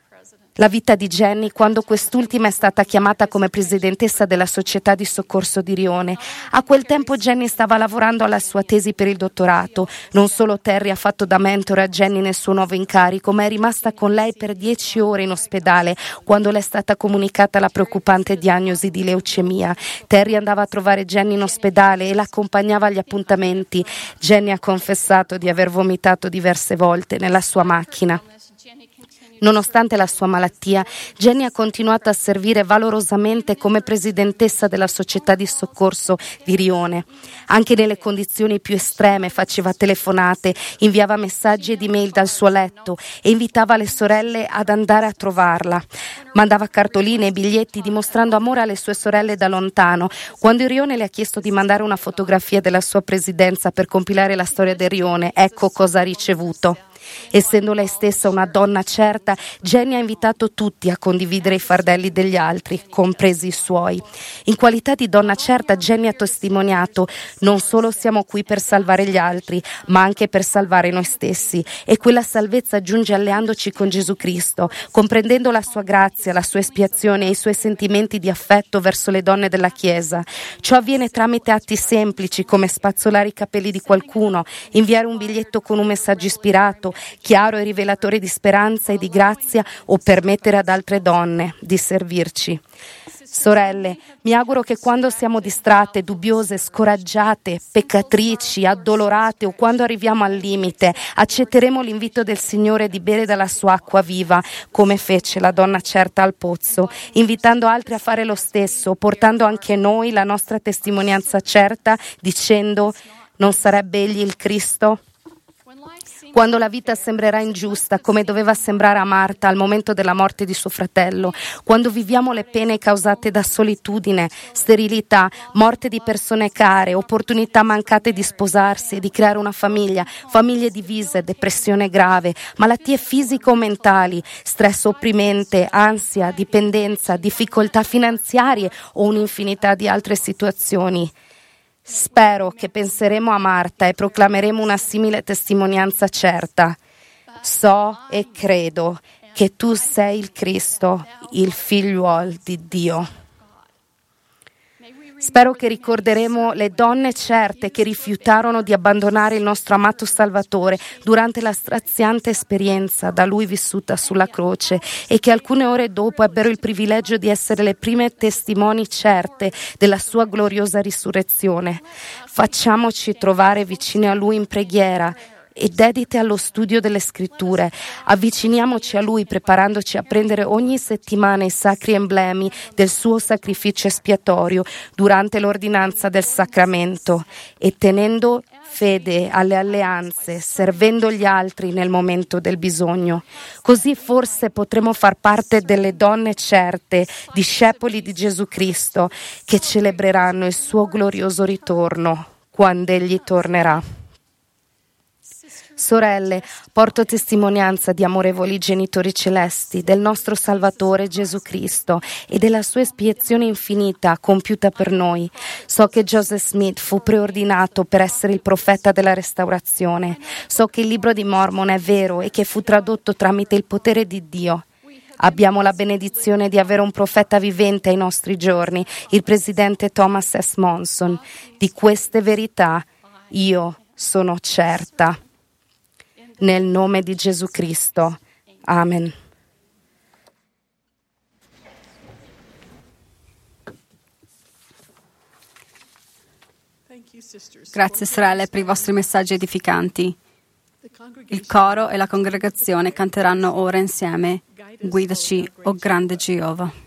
la vita di Jenny quando quest'ultima è stata chiamata come presidentessa della società di soccorso di Rione. A quel tempo Jenny stava lavorando alla sua tesi per il dottorato. Non solo Terry ha fatto da mentore a Jenny nel suo nuovo incarico, ma è rimasta con lei per dieci ore in ospedale quando le è stata comunicata la preoccupante diagnosi di leucemia. Terry andava a trovare Jenny in ospedale e l'accompagnava agli appuntamenti. Jenny ha confessato di aver vomitato diverse volte nella sua macchina. Nonostante la sua malattia, Jenny ha continuato a servire valorosamente come presidentessa della società di soccorso di Rione. Anche nelle condizioni più estreme faceva telefonate, inviava messaggi ed email dal suo letto e invitava le sorelle ad andare a trovarla. Mandava cartoline e biglietti dimostrando amore alle sue sorelle da lontano. Quando il Rione le ha chiesto di mandare una fotografia della sua presidenza per compilare la storia del Rione, ecco cosa ha ricevuto. Essendo lei stessa una donna certa, Jenny ha invitato tutti a condividere i fardelli degli altri, compresi i suoi. In qualità di donna certa, Jenny ha testimoniato: non solo siamo qui per salvare gli altri, ma anche per salvare noi stessi. E quella salvezza giunge alleandoci con Gesù Cristo, comprendendo la sua grazia, la sua espiazione e i suoi sentimenti di affetto verso le donne della Chiesa. Ciò avviene tramite atti semplici come spazzolare i capelli di qualcuno, inviare un biglietto con un messaggio ispirato, chiaro e rivelatore di speranza e di grazia, o permettere ad altre donne di servirci. Sorelle, mi auguro che quando siamo distratte, dubbiose, scoraggiate, peccatrici, addolorate o quando arriviamo al limite, accetteremo l'invito del Signore di bere dalla sua acqua viva, come fece la donna certa al pozzo, invitando altri a fare lo stesso, portando anche noi la nostra testimonianza certa, dicendo: non sarebbe egli il Cristo? quando la vita sembrerà ingiusta, come doveva sembrare a Marta al momento della morte di suo fratello, quando viviamo le pene causate da solitudine, sterilità, morte di persone care, opportunità mancate di sposarsi e di creare una famiglia, famiglie divise, depressione grave, malattie fisico mentali, stress opprimente, ansia, dipendenza, difficoltà finanziarie o un'infinità di altre situazioni. Spero che penseremo a Marta e proclameremo una simile testimonianza certa. So e credo che tu sei il Cristo, il figliuolo di Dio. Spero che ricorderemo le donne certe che rifiutarono di abbandonare il nostro amato Salvatore durante la straziante esperienza da Lui vissuta sulla croce e che alcune ore dopo ebbero il privilegio di essere le prime testimoni certe della sua gloriosa risurrezione. Facciamoci trovare vicini a Lui in preghiera e dedite allo studio delle scritture. Avviciniamoci a Lui preparandoci a prendere ogni settimana i sacri emblemi del suo sacrificio espiatorio durante l'ordinanza del sacramento e tenendo fede alle alleanze, servendo gli altri nel momento del bisogno. Così forse potremo far parte delle donne certe, discepoli di Gesù Cristo, che celebreranno il suo glorioso ritorno quando Egli tornerà. Sorelle, porto testimonianza di amorevoli genitori celesti, del nostro Salvatore Gesù Cristo e della sua espiazione infinita compiuta per noi. So che Joseph Smith fu preordinato per essere il profeta della restaurazione. So che il libro di Mormon è vero e che fu tradotto tramite il potere di Dio. Abbiamo la benedizione di avere un profeta vivente ai nostri giorni, il presidente Thomas S. Monson. Di queste verità io sono certa. Nel nome di Gesù Cristo. Amen. Grazie sorelle per i vostri messaggi edificanti. Il coro e la congregazione canteranno ora insieme Guidaci, o grande Geova.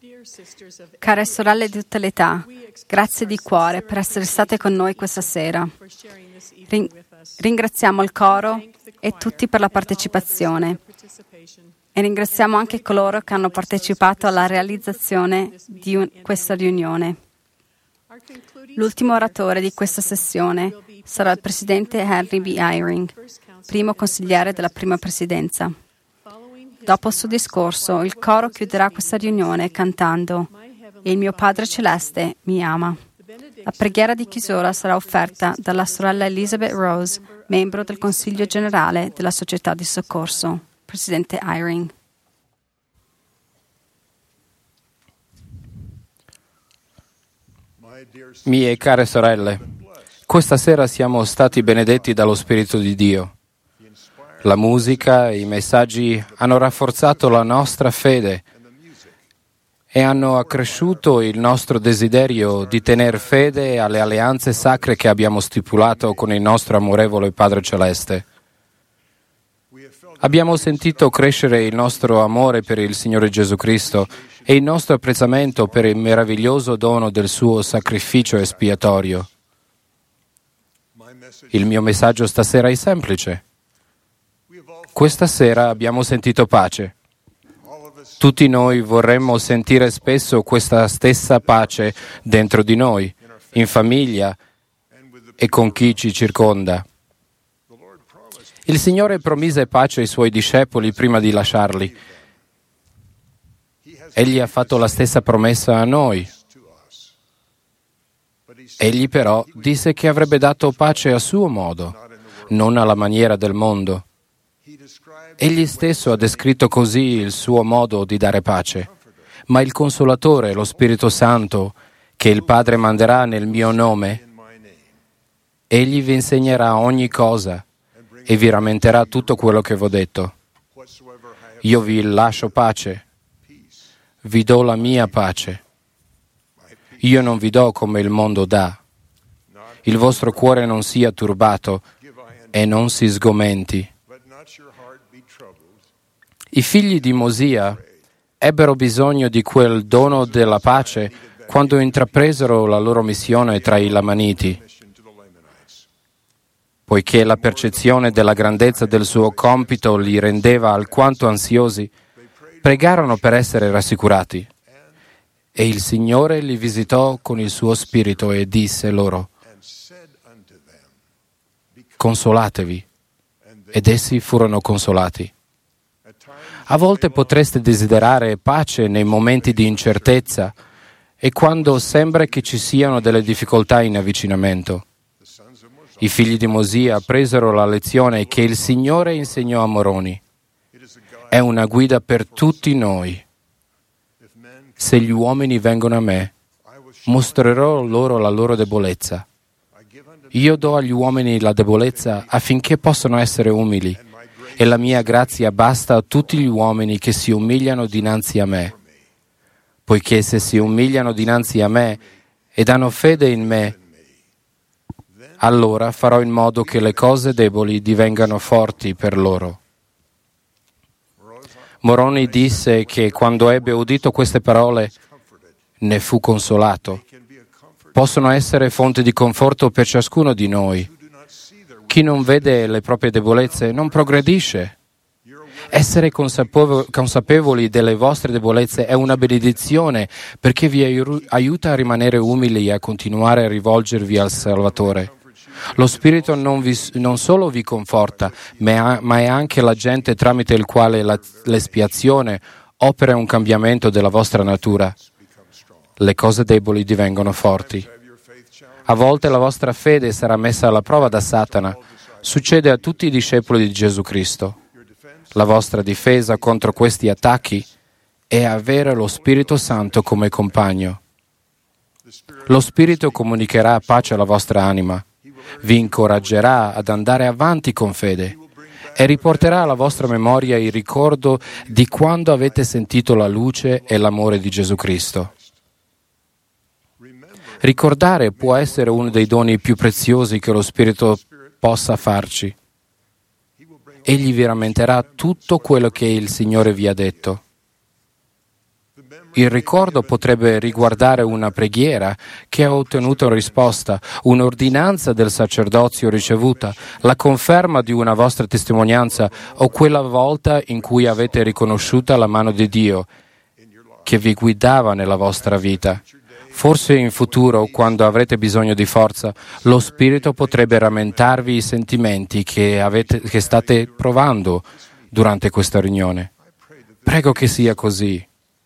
Care sorelle di tutte le età, grazie di cuore per essere state con noi questa sera. Ring- ringraziamo il coro e tutti per la partecipazione e ringraziamo anche coloro che hanno partecipato alla realizzazione di un- questa riunione. L'ultimo oratore di questa sessione sarà il presidente Henry B. Eyring, primo consigliere della prima presidenza. Dopo il suo discorso, il coro chiuderà questa riunione cantando «E il mio Padre Celeste mi ama». La preghiera di chiusura sarà offerta dalla sorella Elizabeth Rose, membro del Consiglio Generale della Società di Soccorso. Presidente Eyring. Mie care sorelle, questa sera siamo stati benedetti dallo Spirito di Dio. La musica e i messaggi hanno rafforzato la nostra fede e hanno accresciuto il nostro desiderio di tener fede alle alleanze sacre che abbiamo stipulato con il nostro amorevole Padre Celeste. Abbiamo sentito crescere il nostro amore per il Signore Gesù Cristo e il nostro apprezzamento per il meraviglioso dono del suo sacrificio espiatorio. Il mio messaggio stasera è semplice. Questa sera abbiamo sentito pace. Tutti noi vorremmo sentire spesso questa stessa pace dentro di noi, in famiglia e con chi ci circonda. Il Signore promise pace ai Suoi discepoli prima di lasciarli. Egli ha fatto la stessa promessa a noi. Egli però disse che avrebbe dato pace a suo modo, non alla maniera del mondo. Egli stesso ha descritto così il suo modo di dare pace. Ma il Consolatore, lo Spirito Santo, che il Padre manderà nel mio nome, egli vi insegnerà ogni cosa e vi rammenterà tutto quello che vi ho detto. Io vi lascio pace, vi do la mia pace. Io non vi do come il mondo dà. Il vostro cuore non sia turbato e non si sgomenti. I figli di Mosia ebbero bisogno di quel dono della pace quando intrapresero la loro missione tra i Lamaniti. Poiché la percezione della grandezza del suo compito li rendeva alquanto ansiosi, pregarono per essere rassicurati. E il Signore li visitò con il suo spirito e disse loro: consolatevi. Ed essi furono consolati. A volte potreste desiderare pace nei momenti di incertezza e quando sembra che ci siano delle difficoltà in avvicinamento. I figli di Mosia presero la lezione che il Signore insegnò a Moroni. È una guida per tutti noi. Se gli uomini vengono a me, mostrerò loro la loro debolezza. Io do agli uomini la debolezza affinché possano essere umili, e la mia grazia basta a tutti gli uomini che si umiliano dinanzi a me. Poiché se si umiliano dinanzi a me ed hanno fede in me, allora farò in modo che le cose deboli divengano forti per loro. Moroni disse che quando ebbe udito queste parole ne fu consolato. Possono essere fonte di conforto per ciascuno di noi. Chi non vede le proprie debolezze non progredisce. Essere consapevoli delle vostre debolezze è una benedizione perché vi aiuta a rimanere umili e a continuare a rivolgervi al Salvatore. Lo Spirito non, vi, non solo vi conforta, ma è anche l'agente tramite il quale la, l'espiazione opera un cambiamento della vostra natura. Le cose deboli divengono forti. A volte la vostra fede sarà messa alla prova da Satana. Succede a tutti i discepoli di Gesù Cristo. La vostra difesa contro questi attacchi è avere lo Spirito Santo come compagno. Lo Spirito comunicherà pace alla vostra anima, vi incoraggerà ad andare avanti con fede e riporterà alla vostra memoria il ricordo di quando avete sentito la luce e l'amore di Gesù Cristo. Ricordare può essere uno dei doni più preziosi che lo Spirito possa farci. Egli vi rammenterà tutto quello che il Signore vi ha detto. Il ricordo potrebbe riguardare una preghiera che ha ottenuto risposta, un'ordinanza del sacerdozio ricevuta, la conferma di una vostra testimonianza o quella volta in cui avete riconosciuta la mano di Dio che vi guidava nella vostra vita. Forse in futuro, quando avrete bisogno di forza, lo Spirito potrebbe rammentarvi i sentimenti che, avete, che state provando durante questa riunione. Prego che sia così.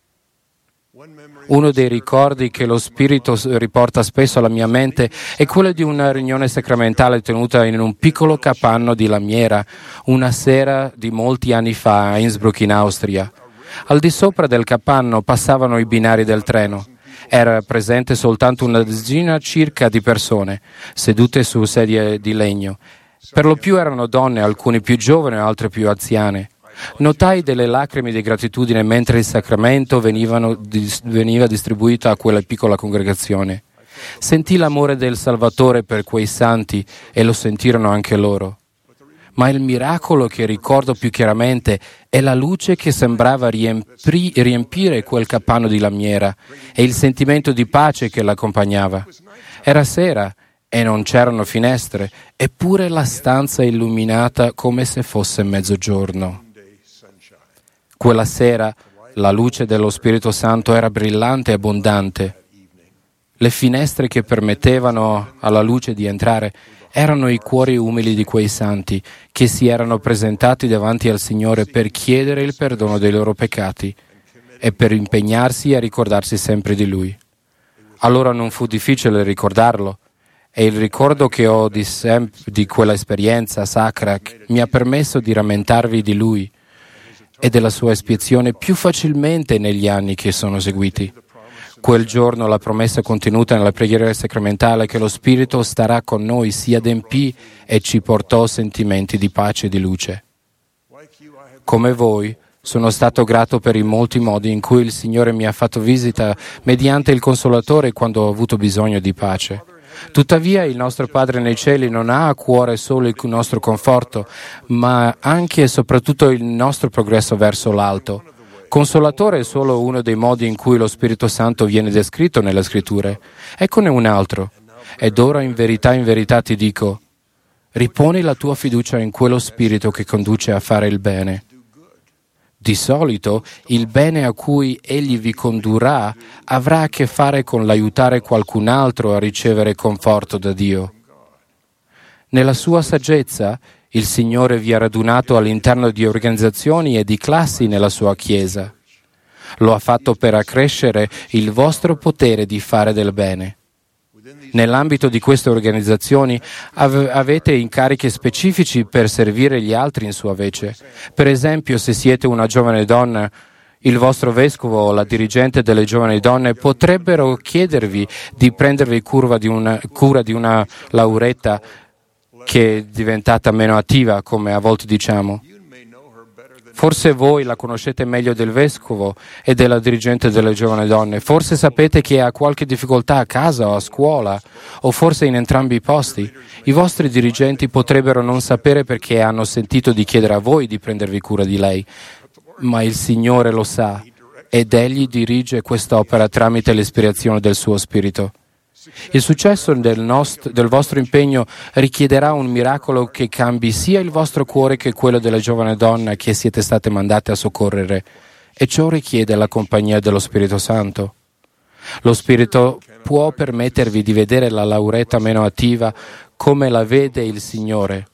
Uno dei ricordi che lo Spirito riporta spesso alla mia mente è quello di una riunione sacramentale tenuta in un piccolo capanno di lamiera, una sera di molti anni fa a Innsbruck in Austria. Al di sopra del capanno passavano i binari del treno. Era presente soltanto una decina circa di persone, sedute su sedie di legno. Per lo più erano donne, alcune più giovani e altre più anziane. Notai delle lacrime di gratitudine mentre il sacramento venivano, veniva distribuito a quella piccola congregazione. Sentì l'amore del Salvatore per quei santi e lo sentirono anche loro. Ma il miracolo che ricordo più chiaramente è la luce che sembrava riempri, riempire quel capanno di lamiera e il sentimento di pace che l'accompagnava. Era sera e non c'erano finestre, eppure la stanza illuminata come se fosse mezzogiorno. Quella sera la luce dello Spirito Santo era brillante e abbondante. Le finestre che permettevano alla luce di entrare erano i cuori umili di quei santi che si erano presentati davanti al Signore per chiedere il perdono dei loro peccati e per impegnarsi a ricordarsi sempre di Lui. Allora non fu difficile ricordarlo e il ricordo che ho di, sem- di quella esperienza sacra mi ha permesso di rammentarvi di Lui e della sua espiazione più facilmente negli anni che sono seguiti. Quel giorno la promessa contenuta nella preghiera sacramentale che lo Spirito starà con noi si adempì e ci portò sentimenti di pace e di luce. Come voi, sono stato grato per i molti modi in cui il Signore mi ha fatto visita mediante il Consolatore quando ho avuto bisogno di pace. Tuttavia il nostro Padre nei cieli non ha a cuore solo il nostro conforto, ma anche e soprattutto il nostro progresso verso l'alto. Consolatore è solo uno dei modi in cui lo Spirito Santo viene descritto nelle Scritture. Eccone un altro. Ed ora in verità, in verità ti dico, riponi la tua fiducia in quello Spirito che conduce a fare il bene. Di solito, il bene a cui Egli vi condurrà avrà a che fare con l'aiutare qualcun altro a ricevere conforto da Dio. Nella sua saggezza, il Signore vi ha radunato all'interno di organizzazioni e di classi nella sua Chiesa. Lo ha fatto per accrescere il vostro potere di fare del bene. Nell'ambito di queste organizzazioni av- avete incarichi specifici per servire gli altri in sua vece. Per esempio, se siete una giovane donna, il vostro vescovo o la dirigente delle giovani donne potrebbero chiedervi di prendervi cura di una, cura di una lauretta che è diventata meno attiva, come a volte diciamo. Forse voi la conoscete meglio del vescovo e della dirigente delle giovani donne. Forse sapete che ha qualche difficoltà a casa o a scuola, o forse in entrambi i posti. I vostri dirigenti potrebbero non sapere perché hanno sentito di chiedere a voi di prendervi cura di lei, ma il Signore lo sa ed Egli dirige quest'opera tramite l'ispirazione del suo Spirito. Il successo del, nost- del vostro impegno richiederà un miracolo che cambi sia il vostro cuore che quello della giovane donna che siete state mandate a soccorrere, e ciò richiede la compagnia dello Spirito Santo. Lo Spirito può permettervi di vedere la lauretta meno attiva come la vede il Signore.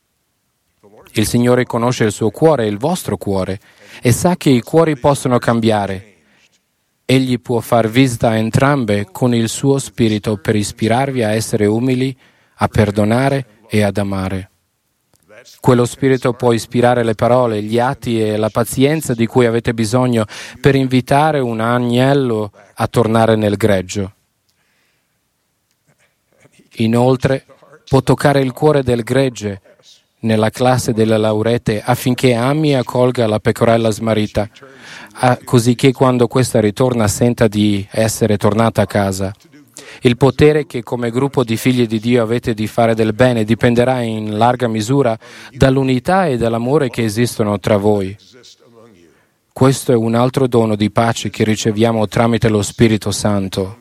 Il Signore conosce il suo cuore e il vostro cuore e sa che i cuori possono cambiare. Egli può far visita a entrambe con il suo Spirito per ispirarvi a essere umili, a perdonare e ad amare. Quello Spirito può ispirare le parole, gli atti e la pazienza di cui avete bisogno per invitare un agnello a tornare nel greggio. Inoltre, può toccare il cuore del gregge nella classe delle laurette affinché ami e accolga la pecorella smarrita, così che quando questa ritorna senta di essere tornata a casa. Il potere che come gruppo di figli di Dio avete di fare del bene dipenderà in larga misura dall'unità e dall'amore che esistono tra voi. Questo è un altro dono di pace che riceviamo tramite lo Spirito Santo.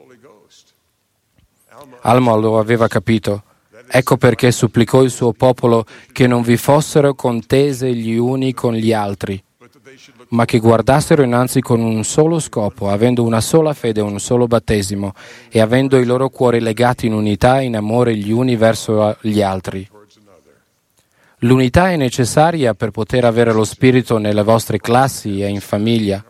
Alma lo aveva capito. Ecco perché supplicò il suo popolo che non vi fossero contese gli uni con gli altri, ma che guardassero innanzi con un solo scopo, avendo una sola fede e un solo battesimo, e avendo i loro cuori legati in unità e in amore gli uni verso gli altri. L'unità è necessaria per poter avere lo Spirito nelle vostre classi e in famiglia.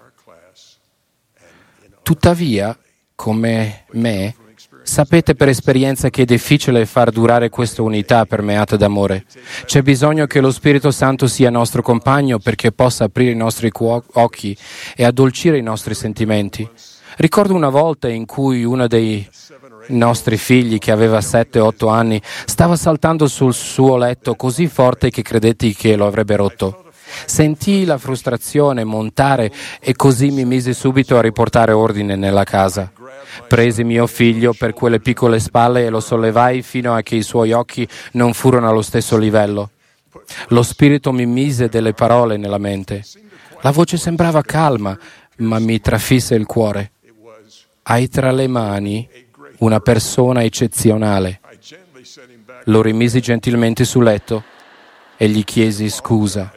Tuttavia, come me, sapete per esperienza che è difficile far durare questa unità permeata d'amore. C'è bisogno che lo Spirito Santo sia nostro compagno perché possa aprire i nostri cuo- occhi e addolcire i nostri sentimenti. Ricordo una volta in cui uno dei nostri figli, che aveva sette otto anni, stava saltando sul suo letto così forte che credetti che lo avrebbe rotto. Sentii la frustrazione montare e così mi misi subito a riportare ordine nella casa. Presi mio figlio per quelle piccole spalle e lo sollevai fino a che i suoi occhi non furono allo stesso livello. Lo Spirito mi mise delle parole nella mente. La voce sembrava calma, ma mi trafisse il cuore. Hai tra le mani una persona eccezionale. Lo rimisi gentilmente sul letto e gli chiesi scusa.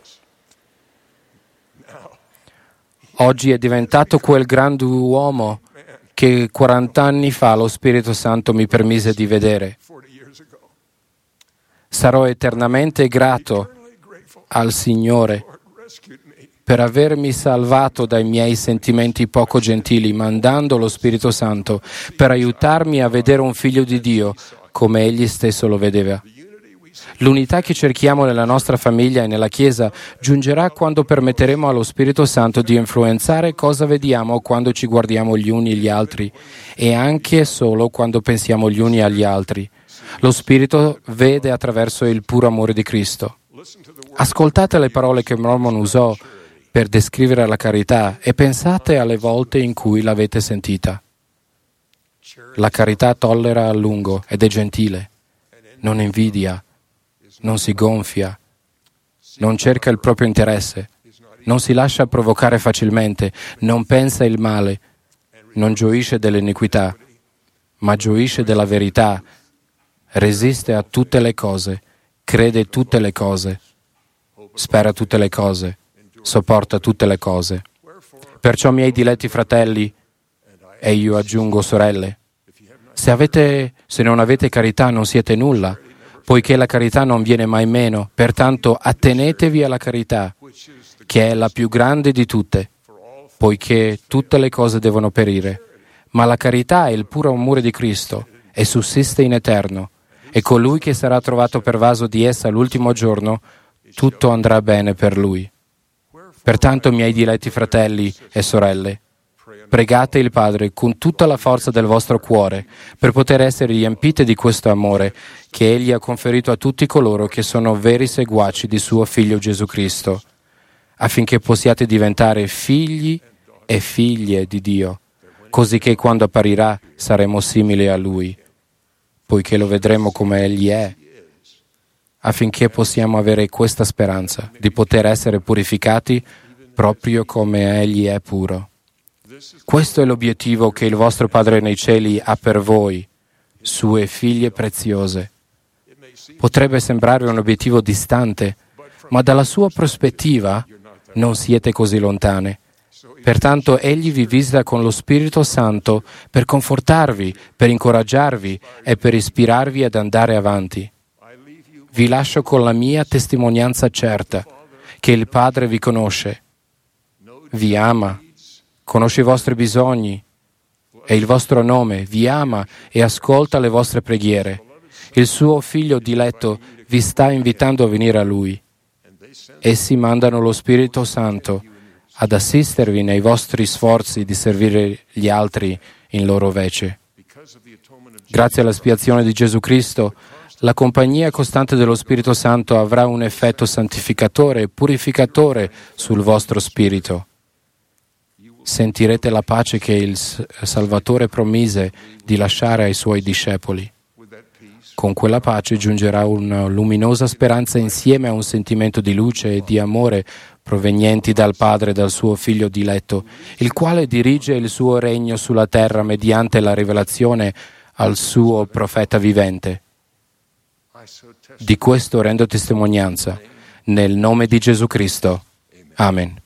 Oggi è diventato quel grande uomo che quarant'anni fa lo Spirito Santo mi permise di vedere. Sarò eternamente grato al Signore per avermi salvato dai miei sentimenti poco gentili, mandando lo Spirito Santo per aiutarmi a vedere un figlio di Dio come Egli stesso lo vedeva. L'unità che cerchiamo nella nostra famiglia e nella Chiesa giungerà quando permetteremo allo Spirito Santo di influenzare cosa vediamo quando ci guardiamo gli uni gli altri e anche solo quando pensiamo gli uni agli altri. Lo Spirito vede attraverso il puro amore di Cristo. Ascoltate le parole che Mormon usò per descrivere la carità e pensate alle volte in cui l'avete sentita. La carità tollera a lungo ed è gentile, non invidia, non si gonfia, non cerca il proprio interesse, non si lascia provocare facilmente, non pensa il male, non gioisce dell'iniquità, ma gioisce della verità, resiste a tutte le cose, crede tutte le cose, spera tutte le cose, sopporta tutte le cose. Perciò, miei diletti fratelli, e io aggiungo sorelle, se avete, se non avete carità non siete nulla, poiché la carità non viene mai meno, pertanto attenetevi alla carità, che è la più grande di tutte, poiché tutte le cose devono perire. Ma la carità è il puro amore di Cristo e sussiste in eterno, e colui che sarà trovato pervaso di essa l'ultimo giorno, tutto andrà bene per lui. Pertanto, miei diletti fratelli e sorelle, pregate il Padre con tutta la forza del vostro cuore per poter essere riempite di questo amore che Egli ha conferito a tutti coloro che sono veri seguaci di suo Figlio Gesù Cristo, affinché possiate diventare figli e figlie di Dio, così che quando apparirà saremo simili a Lui, poiché lo vedremo come Egli è, affinché possiamo avere questa speranza di poter essere purificati proprio come Egli è puro. Questo è l'obiettivo che il vostro Padre nei cieli ha per voi, sue figlie preziose. Potrebbe sembrare un obiettivo distante, ma dalla sua prospettiva non siete così lontane. Pertanto Egli vi visita con lo Spirito Santo per confortarvi, per incoraggiarvi e per ispirarvi ad andare avanti. Vi lascio con la mia testimonianza certa, che il Padre vi conosce, vi ama, conosce i vostri bisogni e il vostro nome, vi ama e ascolta le vostre preghiere. Il suo Figlio diletto vi sta invitando a venire a Lui. Essi mandano lo Spirito Santo ad assistervi nei vostri sforzi di servire gli altri in loro vece. Grazie alla espiazione di Gesù Cristo, la compagnia costante dello Spirito Santo avrà un effetto santificatore e purificatore sul vostro spirito. Sentirete la pace che il Salvatore promise di lasciare ai Suoi discepoli. Con quella pace giungerà una luminosa speranza insieme a un sentimento di luce e di amore provenienti dal Padre e dal suo Figlio diletto, il quale dirige il suo regno sulla terra mediante la rivelazione al suo profeta vivente. Di questo rendo testimonianza, nel nome di Gesù Cristo. Amen.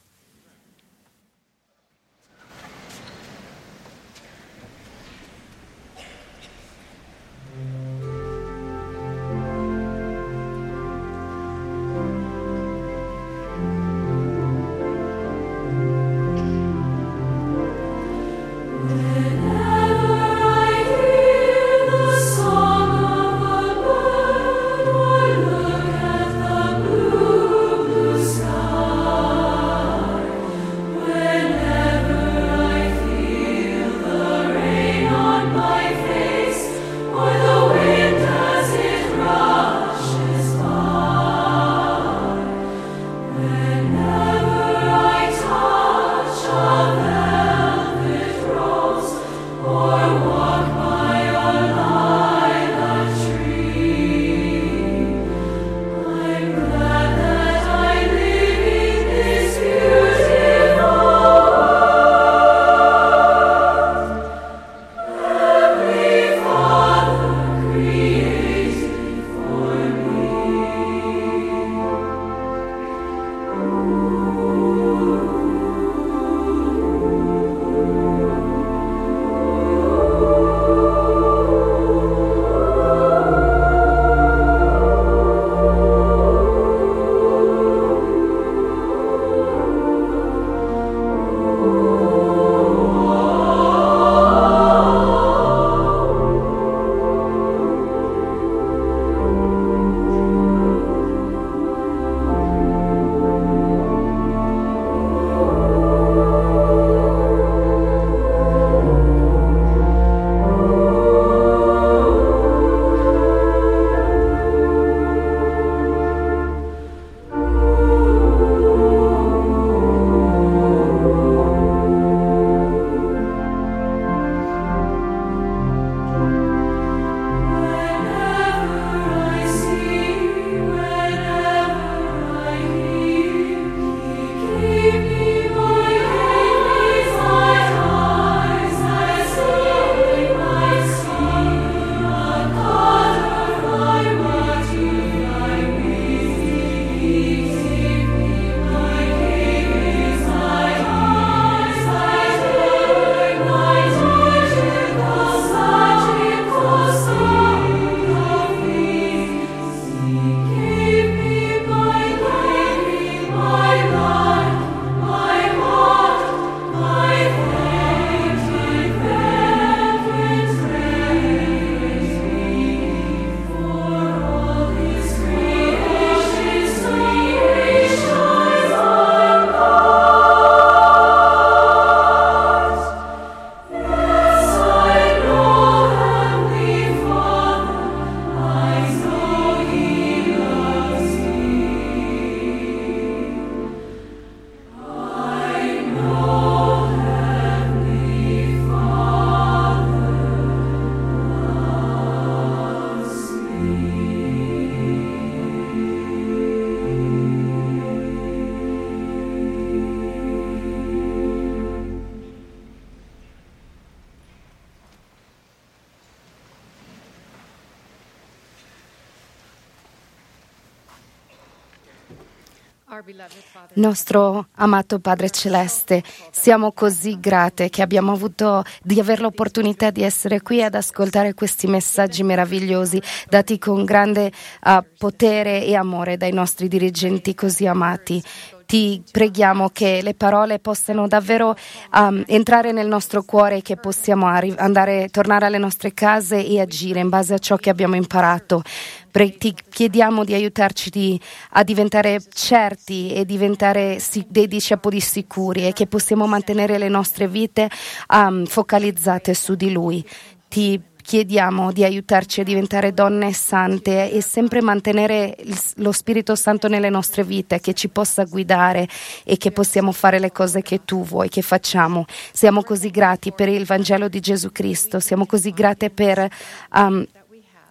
Nostro amato Padre Celeste, siamo così grate che abbiamo avuto di avere l'opportunità di essere qui ad ascoltare questi messaggi meravigliosi dati con grande uh, potere e amore dai nostri dirigenti così amati. Ti preghiamo che le parole possano davvero um, entrare nel nostro cuore e che possiamo arri- andare, tornare alle nostre case e agire in base a ciò che abbiamo imparato. Pre- ti chiediamo di aiutarci di, a diventare certi e diventare si- dei discepoli sicuri e che possiamo mantenere le nostre vite um, focalizzate su di Lui. Ti chiediamo di aiutarci a diventare donne sante e sempre mantenere il, lo Spirito Santo nelle nostre vite, che ci possa guidare e che possiamo fare le cose che tu vuoi che facciamo. Siamo così grati per il Vangelo di Gesù Cristo, siamo così grate per um,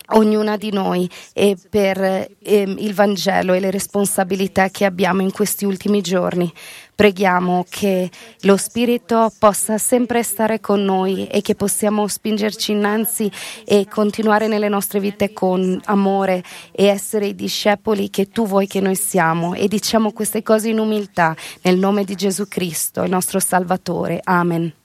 ognuna di noi e per eh, il Vangelo e le responsabilità che abbiamo in questi ultimi giorni. Preghiamo che lo Spirito possa sempre stare con noi e che possiamo spingerci innanzi e continuare nelle nostre vite con amore e essere i discepoli che tu vuoi che noi siamo. E diciamo queste cose in umiltà nel nome di Gesù Cristo, il nostro Salvatore. Amen.